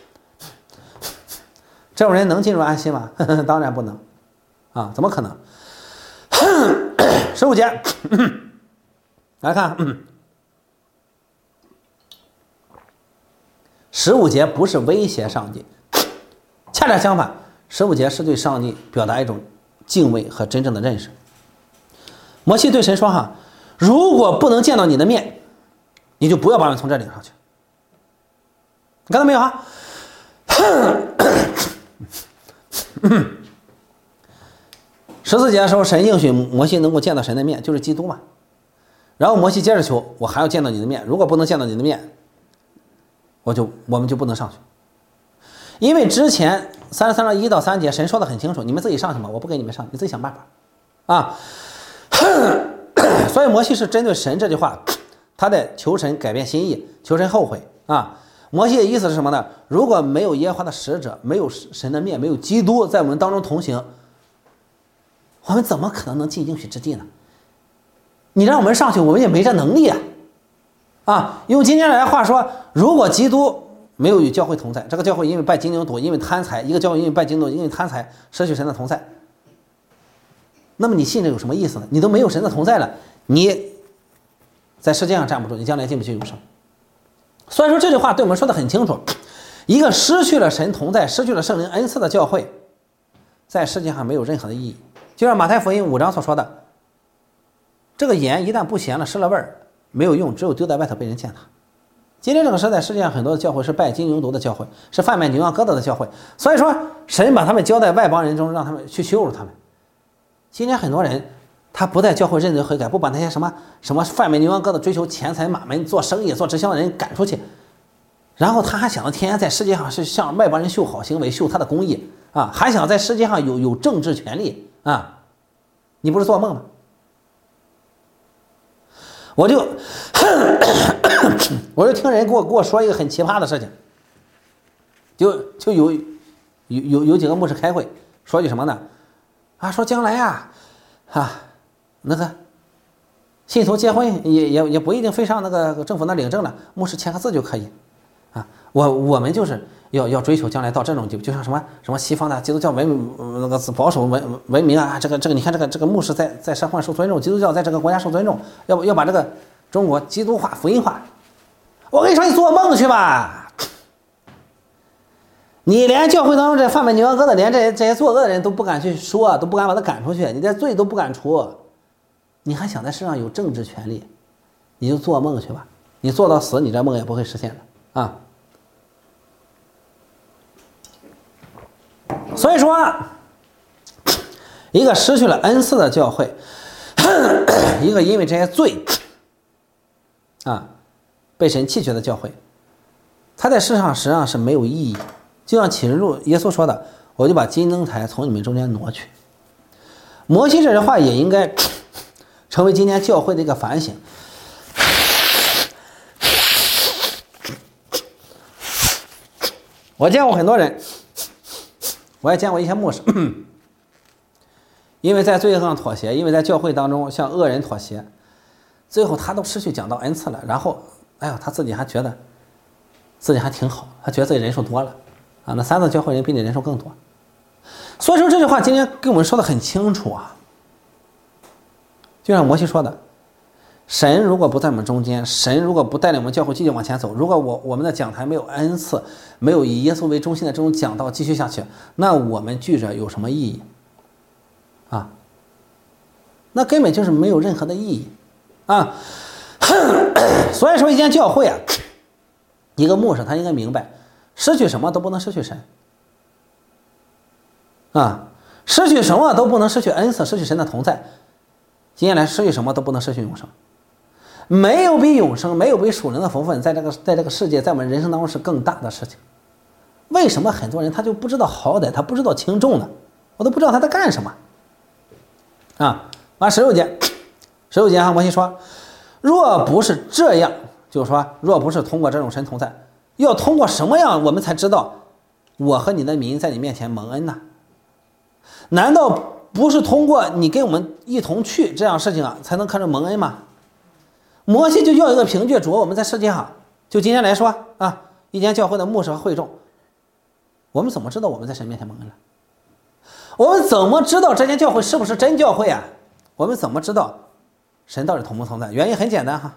这种人能进入安息吗？当然不能啊，怎么可能？15节来看，15节不是威胁上帝，恰恰相反，15节是对上帝表达一种敬畏和真正的认识。摩西对神说如果不能见到你的面，你就不要把我从这领上去。你看到没有14节的时候，神应许摩西能够见到神的面，就是基督嘛。然后摩西接着求，我还要见到你的面，如果不能见到你的面，我们就不能上去。因为之前33章1到3节神说的很清楚，你们自己上去吧，我不给你们上，你自己想办法啊。所以摩西是针对神这句话，他在求神改变心意，求神后悔啊。摩西的意思是什么呢？如果没有耶和华的使者，没有神的面，没有基督在我们当中同行，我们怎么可能进应许之地呢？你让我们上去，我们也没这能力啊！用今天来话说，如果基督没有与教会同在，这个教会因为拜金牛犊，因为贪财，一个教会因为拜金牛犊，因为贪财失去神的同在，那么你信这有什么意思呢？你都没有神的同在了，你在世界上站不住，你将来进不去永生。所以说这句话对我们说的很清楚，一个失去了神同在、失去了圣灵恩赐的教会，在世界上没有任何的意义。就像马太福音5章所说的，这个盐一旦不咸了，失了味儿，没有用，只有丢在外头被人践踏。今天这个时代，世界上很多的教会是拜金牛犊的教会，是贩卖牛羊羔瘩的教会。所以说，神把他们交在外邦人中，让他们去羞辱他们。今天很多人，他不在教会认罪悔改，不把那些什么贩卖牛羊羔瘩、追求钱财马门、做生意、做直销的人赶出去，然后他还想着天天在世界上是向外邦人秀好行为、秀他的公义啊，还想在世界上有政治权利啊，你不是做梦吗？我就听人给我说一个很奇葩的事情，就有几个牧师开会说句什么呢？说将来那个信徒结婚也不一定非上那个政府那领证了，牧师签个字就可以啊。我们就是要追求将来到这种地步，就像什么西方的基督教那个保守文明啊，这个你看这个牧师在社会受尊重，基督教在这个国家受尊重，要把这个中国基督化福音化。我跟你说，你做梦去吧！你连教会当中这贩卖牛羊羔的，连这些作恶的人都不敢去说，都不敢把他赶出去，你连罪都不敢除，你还想在世上有政治权利？你就做梦去吧！你做到死，你这梦也不会实现的啊！所以说，一个失去了恩赐的教会，一个因为这些罪被神弃绝的教会，他在世上实际上是没有意义。就像启示录耶稣说的，我就把金灯台从你们中间挪去。摩西这句话也应该成为今天教会的一个反省。我见过很多人，我也见过一些牧师，因为在罪恶上妥协，因为在教会当中向恶人妥协，最后他都失去讲道恩赐了，然后他自己还觉得自己还挺好，他觉得自己人数多了那3次教会人比你人数更多。所以说这句话今天跟我们说的很清楚就像摩西说的，神如果不在我们中间，神如果不带领我们教会继续往前走，如果我们的讲台没有恩赐，没有以耶稣为中心的这种讲道继续下去，那我们聚着有什么意义那根本就是没有任何的意义所以说一间教会一个牧师他应该明白，失去什么都不能失去神失去什么都不能失去恩赐，失去神的同在。接下来失去什么都不能失去永生，没有比永生，没有比属灵的福分在这个世界，在我们人生当中是更大的事情。为什么很多人他就不知道好歹，他不知道轻重呢？我都不知道他在干什么16节摩西说，若不是这样， 就是说，若不是通过这种神同在，要通过什么样我们才知道我和你的民在你面前蒙恩呢？难道不是通过你跟我们一同去这样事情才能看着蒙恩吗？摩西就要一个凭据，主我们在世界上，就今天来说一间教会的牧师和会众，我们怎么知道我们在神面前蒙恩了？我们怎么知道这间教会是不是真教会啊？我们怎么知道神到底同不同在？原因很简单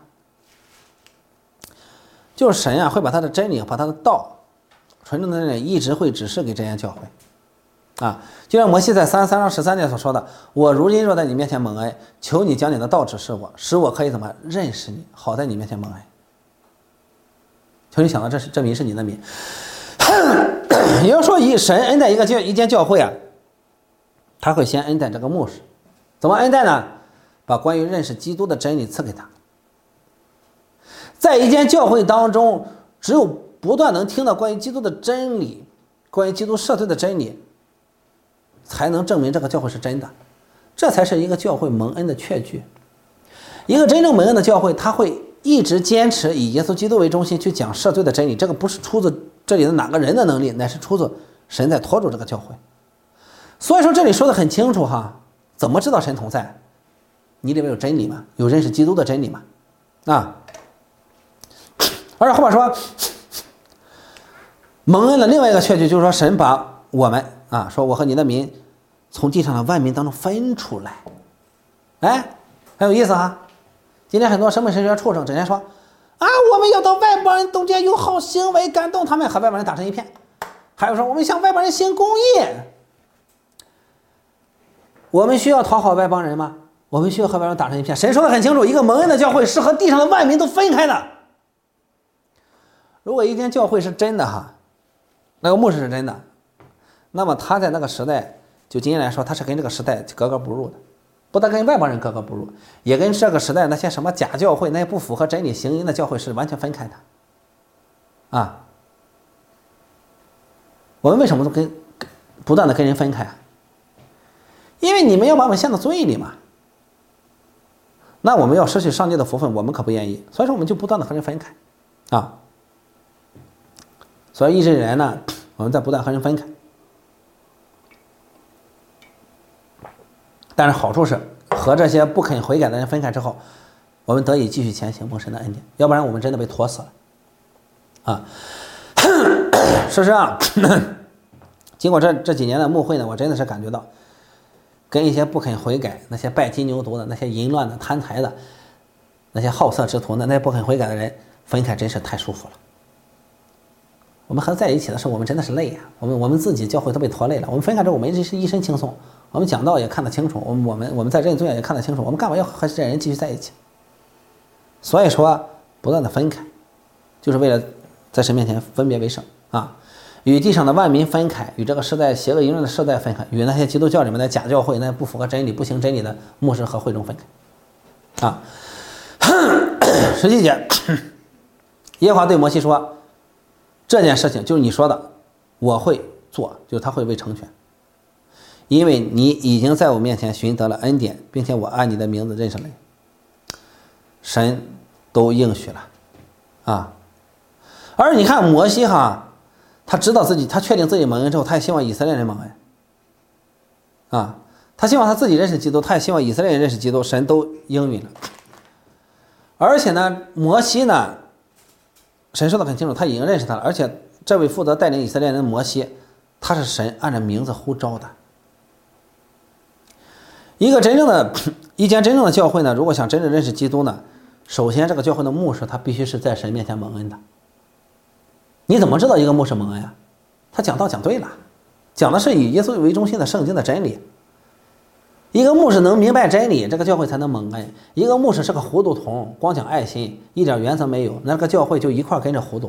就是神会把他的真理，把他的道，纯正的真理一直会指示给这间教会就像摩西在33章13节所说的，我如今若在你面前蒙恩，求你将你的道指示我，使我可以怎么认识你，好在你面前蒙恩。求你想到这民是你的民。也就是说，以神恩待一间教会他会先恩待这个牧师。怎么恩待呢？把关于认识基督的真理赐给他。在一间教会当中，只有不断能听到关于基督的真理，关于基督赦罪的真理，才能证明这个教会是真的。这才是一个教会蒙恩的确据。一个真正蒙恩的教会，他会一直坚持以耶稣基督为中心去讲赦罪的真理。这个不是出自这里的哪个人的能力，乃是出自神在托住这个教会。所以说这里说的很清楚怎么知道神同在？你里面有真理吗？有认识基督的真理吗？而且后面说蒙恩的另外一个确据就是说，神把我们说我和你的民从地上的万民当中分出来。很有意思今天很多审美神学畜生整天说我们要到外邦人中间有好行为感动他们，和外邦人打成一片。还有说我们向外邦人行公义。我们需要讨好外邦人吗？我们需要和外邦人打成一片。神说的很清楚，一个蒙恩的教会是和地上的万民都分开的。如果一间教会是真的那个牧师是真的，那么他在那个时代，就今天来说，他是跟这个时代格格不入的，不但跟外邦人格格不入，也跟这个时代那些什么假教会，那些不符合真理行淫的教会是完全分开的我们为什么都不断的跟人分开因为你们要把我们陷到罪里嘛。那我们要失去上帝的福分，我们可不愿意，所以说我们就不断的和人分开所以一直以来呢，我们在不断和人分开。但是好处是和这些不肯悔改的人分开之后，我们得以继续前行，蒙神的恩典，要不然我们真的被拖死了事实上经过这几年的牧会呢，我真的是感觉到跟一些不肯悔改，那些拜金牛犊的，那些淫乱的，贪财的，那些好色之徒的，那些不肯悔改的人分开真是太舒服了。我们和在一起的时候，我们真的是累我们自己教会都被拖累了。我们分开之后，我们一身轻松，我们讲道也看得清楚，我们在认罪也看得清楚，我们干嘛要和这人继续在一起？所以说不断的分开，就是为了在神面前分别为圣与地上的万民分开，与这个时代邪恶淫乱的时代分开，与那些基督教里面的假教会，那不符合真理、不行真理的牧师和会众分开17节，耶和华对摩西说，这件事情就是你说的，我会做，就是他会为成全，因为你已经在我面前寻得了恩典，并且我按你的名字认识了你。神都应许了而你看摩西他知道自己，他确定自己蒙恩之后，他也希望以色列人蒙恩他希望他自己认识基督，他也希望以色列人认识基督，神都应允了。而且呢，摩西呢，神说的很清楚，他已经认识他了，而且这位负责带领以色列人的摩西，他是神按照名字呼召的。一间真正的教会呢，如果想真正认识基督呢，首先这个教会的牧师他必须是在神面前蒙恩的。你怎么知道一个牧师蒙恩他讲道讲对了，讲的是以耶稣为中心的圣经的真理。一个牧师能明白真理，这个教会才能蒙恩。一个牧师是个糊涂童，光讲爱心，一点原则没有，那个教会就一块跟着糊涂。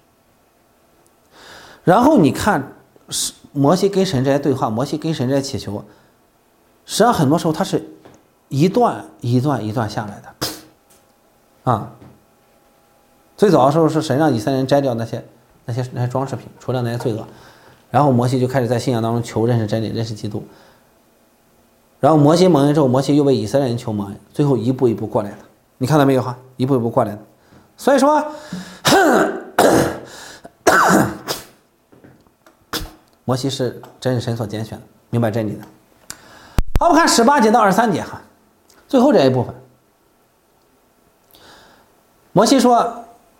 然后你看摩西跟神这些对话，摩西跟神这些祈求，实际上很多时候他是一段一段一段下来的最早的时候是神让以色列人摘掉那些装饰品，除掉那些罪恶，然后摩西就开始在信仰当中求认识真理，认识基督。然后摩西蒙恩之后，摩西又为以色列人求蒙恩，最后一步一步过来的。你看到没有一步一步过来的。 所以说，摩西是真是神所拣选的，明白真理的。好，我们看18节到23节哈，最后这一部分，摩西说，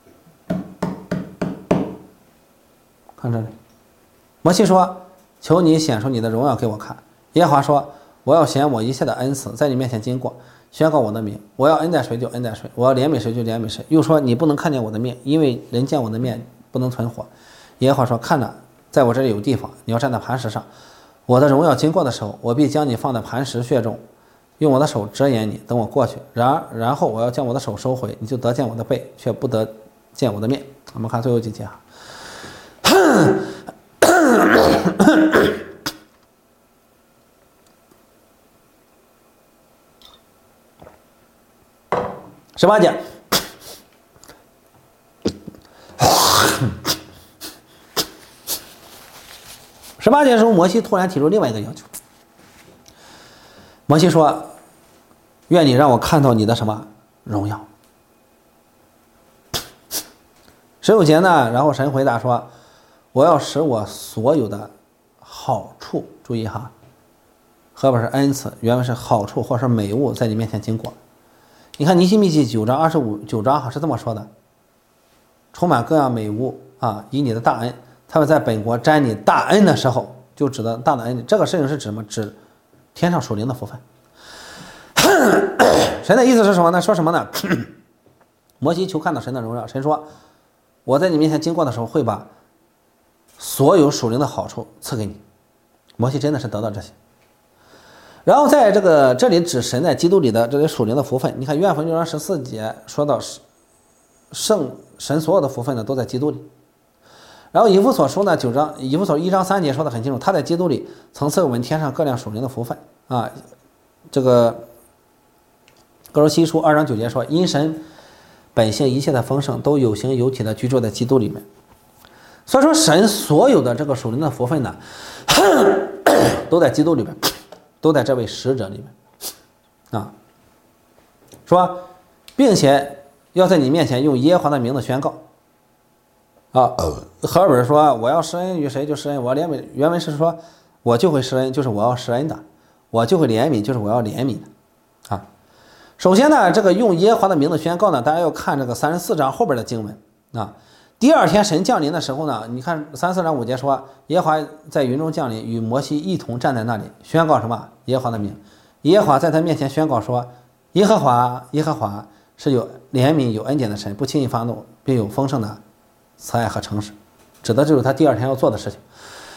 看这里，摩西说：“求你显出你的荣耀给我看。”耶和华说：“我要显我一切的恩慈在你面前经过，宣告我的名。我要恩待谁就恩待谁，我要怜悯谁就怜悯谁。”又说：“你不能看见我的面，因为人见我的面不能存活。”耶和华说：“看着，在我这里有地方，你要站在磐石上。我的荣耀经过的时候，我必将你放在磐石穴中，用我的手遮掩你，等我过去。然后我要将我的手收回，你就得见我的背，却不得见我的面。”我们看最后几节哈。18节，的时候，摩西突然提出另外一个要求。摩西说：“愿你让我看到你的什么荣耀。”19节呢，然后神回答说：“我要使我所有的好处，注意哈，合本是恩赐，原文是好处或是美物在你面前经过。”你看尼希米记9章25章哈是这么说的：“充满各样美物啊，以你的大恩，他们在本国沾你大恩的时候，就指的大的恩。这个事情是指什么？指天上属灵的福分。神的意思是什么呢？说什么呢？摩西求看到神的荣耀，神说：“我在你面前经过的时候，会把所有属灵的好处赐给你。”摩西真的是得到这些。然后在这里指神在基督里的这些属灵的福分。你看约翰福音6章14节说到圣神所有的福分呢都在基督里。然后以弗所书呢以弗所1章3节说的很清楚，他在基督里曾赐我们天上各样属灵的福分啊。这个哥罗西书2章9节说，因神本性一切的丰盛都有形有体的居住在基督里面。所以说神所有的这个属灵的福分呢都在基督里面，都在这位使者里面啊。说并且要在你面前用耶和华的名字宣告啊。和尔本说我要施恩于谁就施恩，我要怜悯，原文是说我就会施恩，就是我要施恩的，我就会怜悯，就是我要怜悯的啊。首先呢，这个用耶和华的名字宣告呢，大家要看这个34章后边的经文啊。第二天神降临的时候呢，你看34章5节说，耶和华在云中降临，与摩西一同站在那里，宣告什么？耶和华的名。耶和华在他面前宣告说，耶和华是有怜悯有恩典的神，不轻易发怒，并有丰盛的慈爱和诚实，指的就是他第二天要做的事情。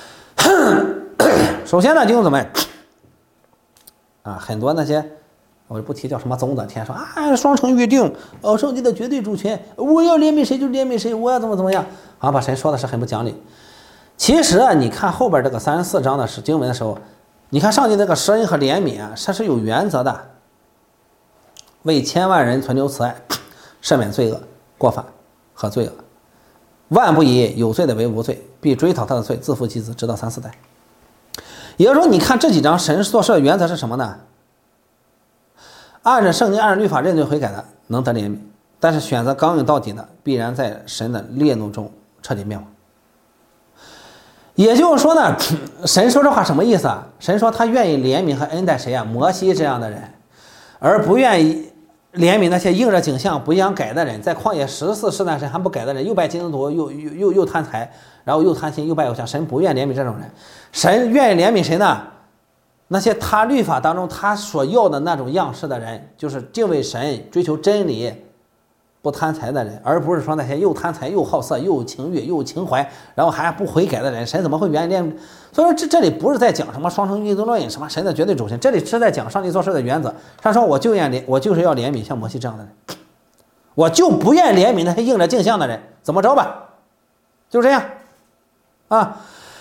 首先呢，弟兄姊妹啊，很多那些我就不提叫什么宗的，天说啊双城约定，上帝的绝对主权，我要怜悯谁就怜悯谁，我要怎么样，啊，把神说的是很不讲理。其实啊，你看后边这个34章的经文的时候，你看上帝这个施恩和怜悯啊，它是有原则的，为千万人存留慈爱，赦免罪恶过犯和罪恶，万不以有罪的为无罪，必追讨他的罪，自负其子，直到3、4代。也就是说，你看这几章神所设的原则是什么呢？按着圣经按着律法认罪悔改的能得怜悯，但是选择刚硬到底的必然在神的烈怒中彻底灭亡。也就是说呢，神说这话什么意思啊？神说他愿意怜悯和恩待谁啊？摩西这样的人，而不愿意怜悯那些硬着颈项不想改的人，在旷野14试探神还不改的人，又拜金牛犊，又贪财，然后又贪心又拜偶像，神不愿怜悯这种人。神愿意怜悯谁呢？那些他律法当中他所要的那种样式的人，就是敬畏神追求真理不贪财的人，而不是说那些又贪财又好色又有情欲又有情怀然后还不悔改的人，神怎么会愿意怜悯？所以说这里不是在讲什么双重运动论什么神的绝对主权，这里是在讲上帝做事的原则。他说我就是要怜悯像摩西这样的人，我就不愿怜悯那些硬着镜像的人，怎么着吧，就这样啊。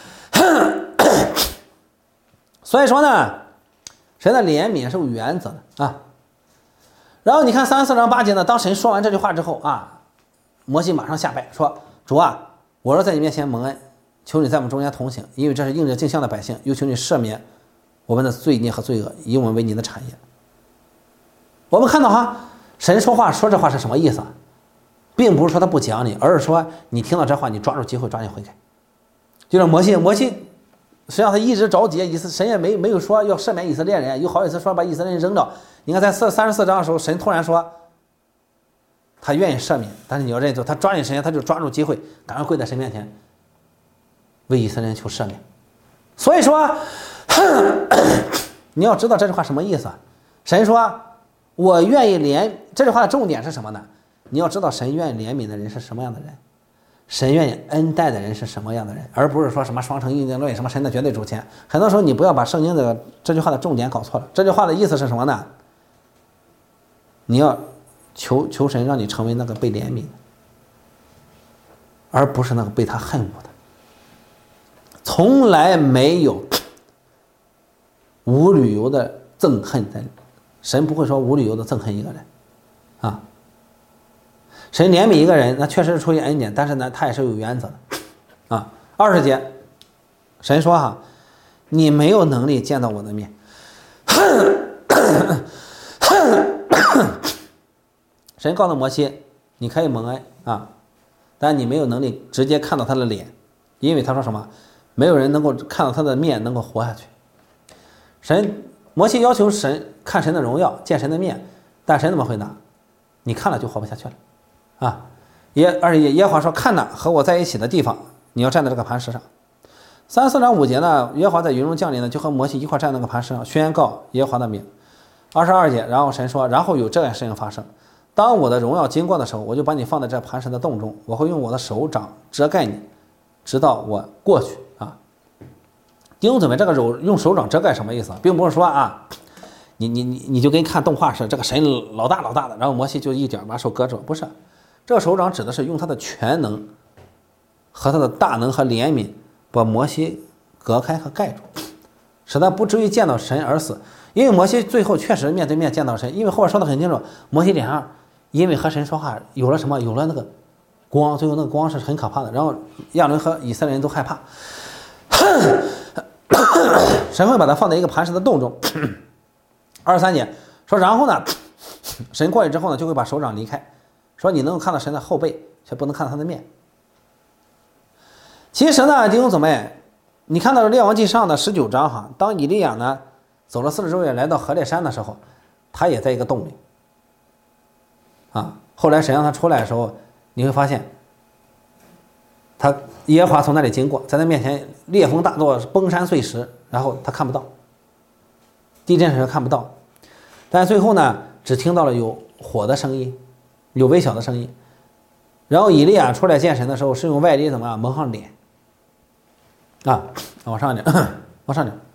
所以说呢，神的怜悯是有原则的啊。然后你看34章8节呢，当神说完这句话之后啊，摩西马上下拜说：“主啊，我若在你面前蒙恩，求你在我们中间同行，因为这是应着镜像的百姓，又求你赦免我们的罪孽和罪恶，以我们为你的产业。”我们看到哈，神说话说这话是什么意思啊？ 并不是说他不讲你，而是说你听到这话，你抓住机会，抓紧悔改。就是摩西实际上他一直着急，神也没有说要赦免以色列人，有好几次说把以色列人扔掉。你看在34章的时候，神突然说他愿意赦免，但是你要认错，他抓紧时间，他就抓住机会，赶快跪在神面前为以色列人求赦免。所以说你要知道这句话什么意思。神说我愿意这句话的重点是什么呢？你要知道神愿意怜悯的人是什么样的人，神愿意恩待的人是什么样的人，而不是说什么双重印证论，什么神的绝对主权。很多时候你不要把圣经这句话的重点搞错了。这句话的意思是什么呢？你要求神让你成为那个被怜悯的，而不是那个被他恨恶的。从来没有无理由的憎恨在里，神不会说无理由的憎恨一个人啊。神怜悯一个人，那确实是出于恩典，但是呢，他也是有原则的啊。20节，神说你没有能力见到我的面，神告诉摩西，你可以蒙恩啊，但你没有能力直接看到他的脸，因为他说什么？没有人能够看到他的面能够活下去。摩西要求神看神的荣耀，见神的面，但神怎么回答？你看了就活不下去了啊！而且耶和华说：“看哪，和我在一起的地方，你要站在这个磐石上。”34章5节呢，耶和华在云中降临呢，就和摩西一块站在那个磐石上，宣告耶和华的名。22节，然后神说：“然后有这样事情发生，当我的荣耀经过的时候，我就把你放在这磐石的洞中，我会用我的手掌遮盖你，直到我过去啊。”弟兄姊妹，这个用手掌遮盖什么意思？并不是说你就跟看动画似的，这个神老大的，然后摩西就一点把手搁住，不是。这个手掌指的是用他的全能和他的大能和怜悯，把摩西隔开和盖住，使他不至于见到神而死。因为摩西最后确实面对面见到神，因为后边说的很清楚，摩西脸上因为和神说话有了什么？有了那个光，最后那个光是很可怕的。然后亚伦和以色列人都害怕，神会把他放在一个磐石的洞中。23节说，然后呢，神过去之后呢，就会把手掌离开，说你能够看到神的后背，却不能看到他的面。其实呢，弟兄姊妹，你看到列王记上的19章当以利亚呢走了40昼夜来到何烈山的时候，他也在一个洞里后来神让他出来的时候，你会发现耶和华从那里经过，在他面前烈风大作，崩山碎石，然后他看不到，地震时看不到，但最后呢，只听到了有火的声音，有微小的声音。然后以利亚出来见神的时候，是用外力怎么样蒙上脸往上点，往上点。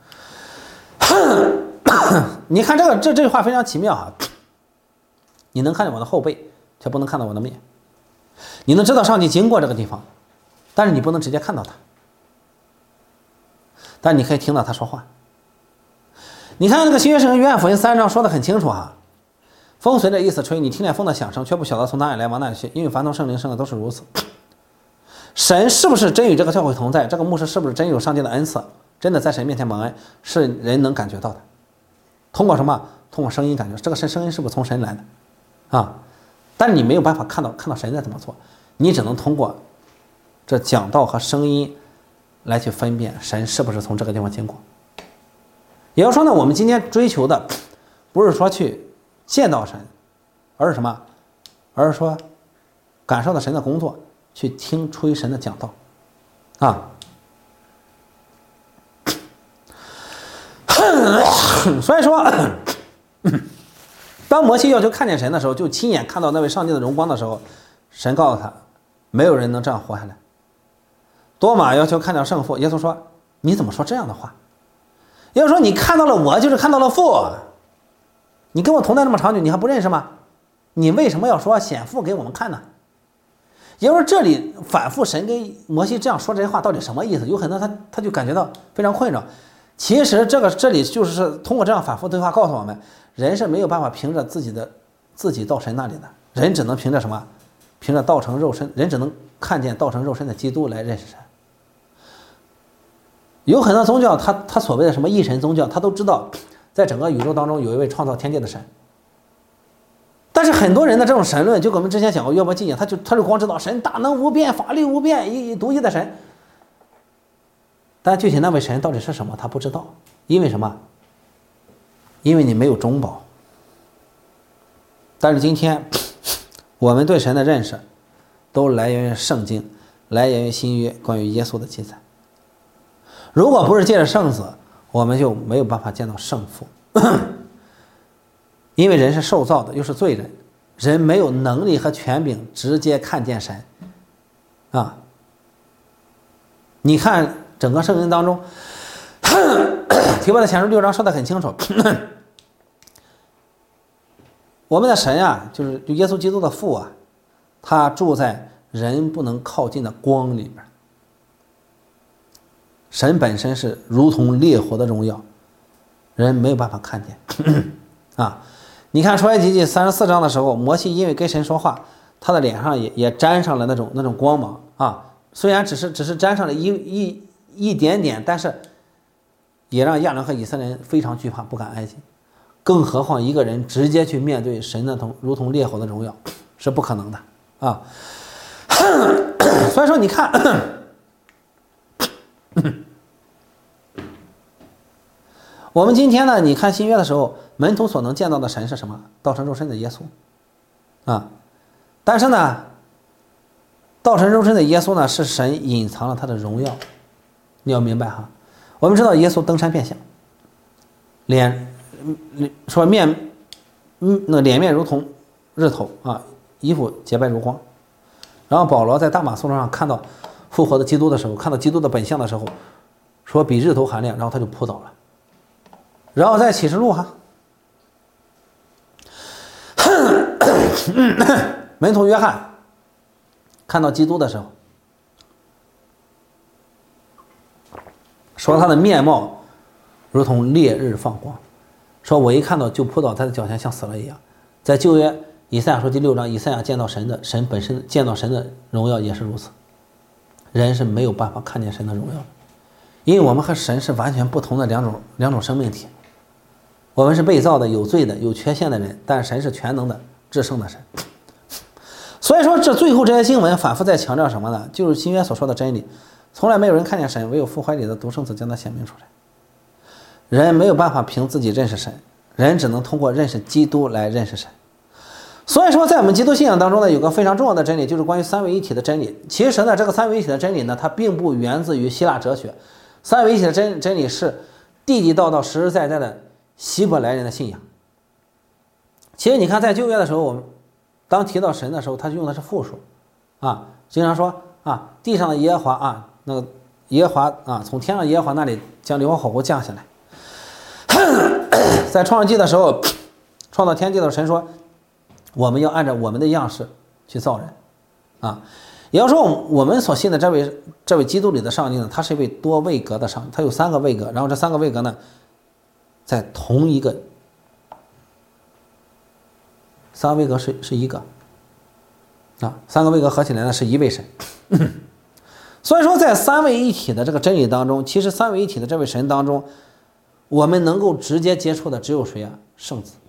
你看这句话非常奇妙你能看见我的后背，却不能看到我的面。你能知道上帝经过这个地方，但是你不能直接看到他，但你可以听到他说话。你看那个新约圣经约翰福音3章说的很清楚风随着意思吹，你听见风的响声，却不晓得从哪里来往哪里去，因为凡从圣灵生的都是如此。神是不是真与这个教会同在？这个牧师是不是真有上帝的恩赐？真的在神面前蒙恩，是人能感觉到的。通过什么？通过声音感觉，这个声音是不是从神来的但是你没有办法看到神在怎么做，你只能通过这讲道和声音来去分辨神是不是从这个地方经过。也就是说呢，我们今天追求的不是说去见到神，而是什么？而是说感受到神的工作，去听出于神的讲道所以说当摩西要求看见神的时候，就亲眼看到那位上帝的荣光的时候，神告诉他没有人能这样活下来。多马要求看到圣父，耶稣说你怎么说这样的话？也就是说你看到了我，就是看到了父，你跟我同在那么长久，你还不认识吗？你为什么要说显父给我们看呢？也就是说这里反复神跟摩西这样说这些话到底什么意思？有很多他就感觉到非常困扰。其实这里就是通过这样反复对话告诉我们，人是没有办法凭着自己到神那里的，人只能凭着什么？凭着道成肉身，人只能看见道成肉身的基督来认识神。有很多宗教他所谓的什么一神宗教，他都知道在整个宇宙当中有一位创造天地的神， 但是很多人的这种神论，就跟我们之前讲过约伯记一样，他就光知道神大能无边、法力无边、一独一的神，但具体那位神到底是什么，他不知道。因为什么？因为你没有中保。但是今天我们对神的认识都来源于圣经，来源于新约关于耶稣的记载。如果不是借着圣子，我们就没有办法见到圣父。因为人是受造的，又是罪人，人没有能力和权柄直接看见神啊。你看整个圣经当中提伯的前书6章说得很清楚，我们的神啊，就是耶稣基督的父啊，他住在人不能靠近的光里边。神本身是如同烈火的荣耀，人没有办法看见啊。你看出埃及记34章的时候，摩西因为跟神说话，他的脸上也沾上了那种光芒啊。虽然只是沾上了一点点，但是也让亚伦和以色列人非常惧怕，不敢挨近。更何况一个人直接去面对神的如同烈火的荣耀，是不可能的啊。所以说你看我们今天呢，你看新约的时候，门徒所能见到的神是什么？道成肉身的耶稣啊。但是呢，道成肉身的耶稣呢，是神隐藏了他的荣耀，你要明白哈。我们知道耶稣登山变相，说脸面如同日头啊，衣服洁白如光。然后保罗在大马路上看到复活的基督的时候，看到基督的本相的时候，说比日头还亮，然后他就扑倒了。然后在启示录哈，门徒约翰看到基督的时候，说他的面貌如同烈日放光，说我一看到就扑倒他的脚前，像死了一样。在旧约以赛亚书第6章，以赛亚见到神本身见到神的荣耀也是如此。人是没有办法看见神的荣耀的，因为我们和神是完全不同的两种生命体。我们是被造的、有罪的、有缺陷的人，但神是全能的、至圣的神。所以说，这最后这些经文反复在强调什么呢？就是新约所说的真理，从来没有人看见神，唯有父怀里的独生子将他显明出来。人没有办法凭自己认识神，人只能通过认识基督来认识神。所以说，在我们基督信仰当中呢，有个非常重要的真理，就是关于三位一体的真理。其实呢，这个三位一体的真理呢，它并不源自于希腊哲学，三位一体的真理是地地道道、实实在在的希伯来人的信仰。其实你看，在旧约的时候，我们当提到神的时候，他用的是复数啊，经常说啊，地上的耶和华啊，那个耶和华啊，从天上耶和华那里将硫磺火湖降下来。在创世纪的时候，创造天地的神说，我们要按照我们的样式去造人啊。也就是说，我们所信的这位基督里的上帝呢，他是一位多位格的上帝，他有3个位格，然后这3个位格呢，在同一个3个位格是一个啊，3个位格合起来呢是一位神。所以说，在三位一体的这个真理当中，其实三位一体的这位神当中，我们能够直接接触的只有谁啊？圣子。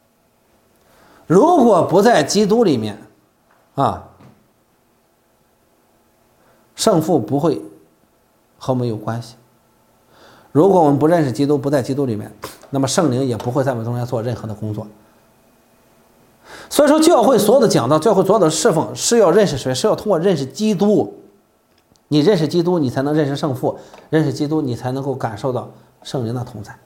如果不在基督里面啊，圣父不会和我们有关系。如果我们不认识基督，不在基督里面，那么圣灵也不会在我们中间做任何的工作。所以说，教会所有的讲道，教会所有的侍奉是要认识谁？是要通过认识基督。你认识基督，你才能认识圣父；认识基督，你才能够感受到圣灵的同在。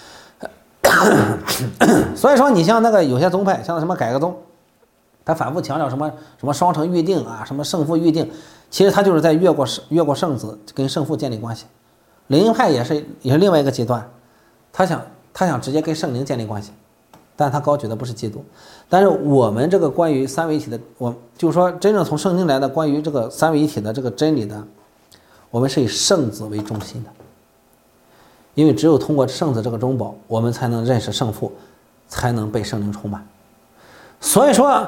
所以说，你像那个有些宗派，像什么改革宗，他反复强调什么双城预定啊，什么圣父预定，其实他就是在越过圣子跟圣父建立关系。灵派也是另外一个极端，他想直接跟圣灵建立关系，但他高举的不是基督。但是我们这个关于三位一体的，我就是说真正从圣经来的关于这个三位一体的这个真理的，我们是以圣子为中心的。因为只有通过圣子这个中保，我们才能认识圣父，才能被圣灵充满。所以说，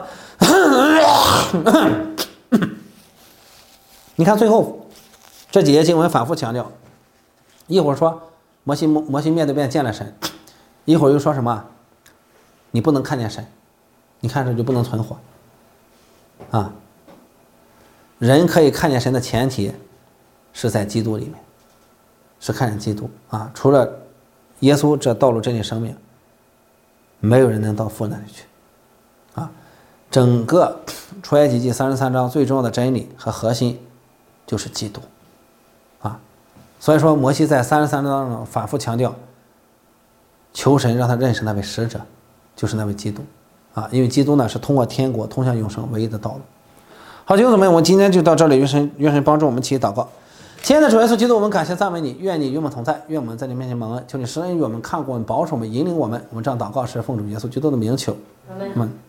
你看最后这几节经文反复强调，一会儿说摩西面对面见了神，一会儿又说什么你不能看见神你看这就不能存活啊。人可以看见神的前提是在基督里面，是看见基督啊。除了耶稣这道路真理生命，没有人能到父那里去啊。整个出埃及记33章最重要的真理和核心就是基督啊。所以说摩西在33章中反复强调，求神让他认识那位使者，就是那位基督啊。因为基督呢是通过天国通向永生唯一的道路。好，弟兄姊妹，我们今天就到这里，愿神帮助我们，起祷告。亲爱的主耶稣基督，我们感谢赞美你，愿你与我们同在，愿我们在你面前蒙恩，求你施恩于我们，看顾我们，保守我们，引领我们。我们这样祷告是奉主耶稣基督的名求，阿们。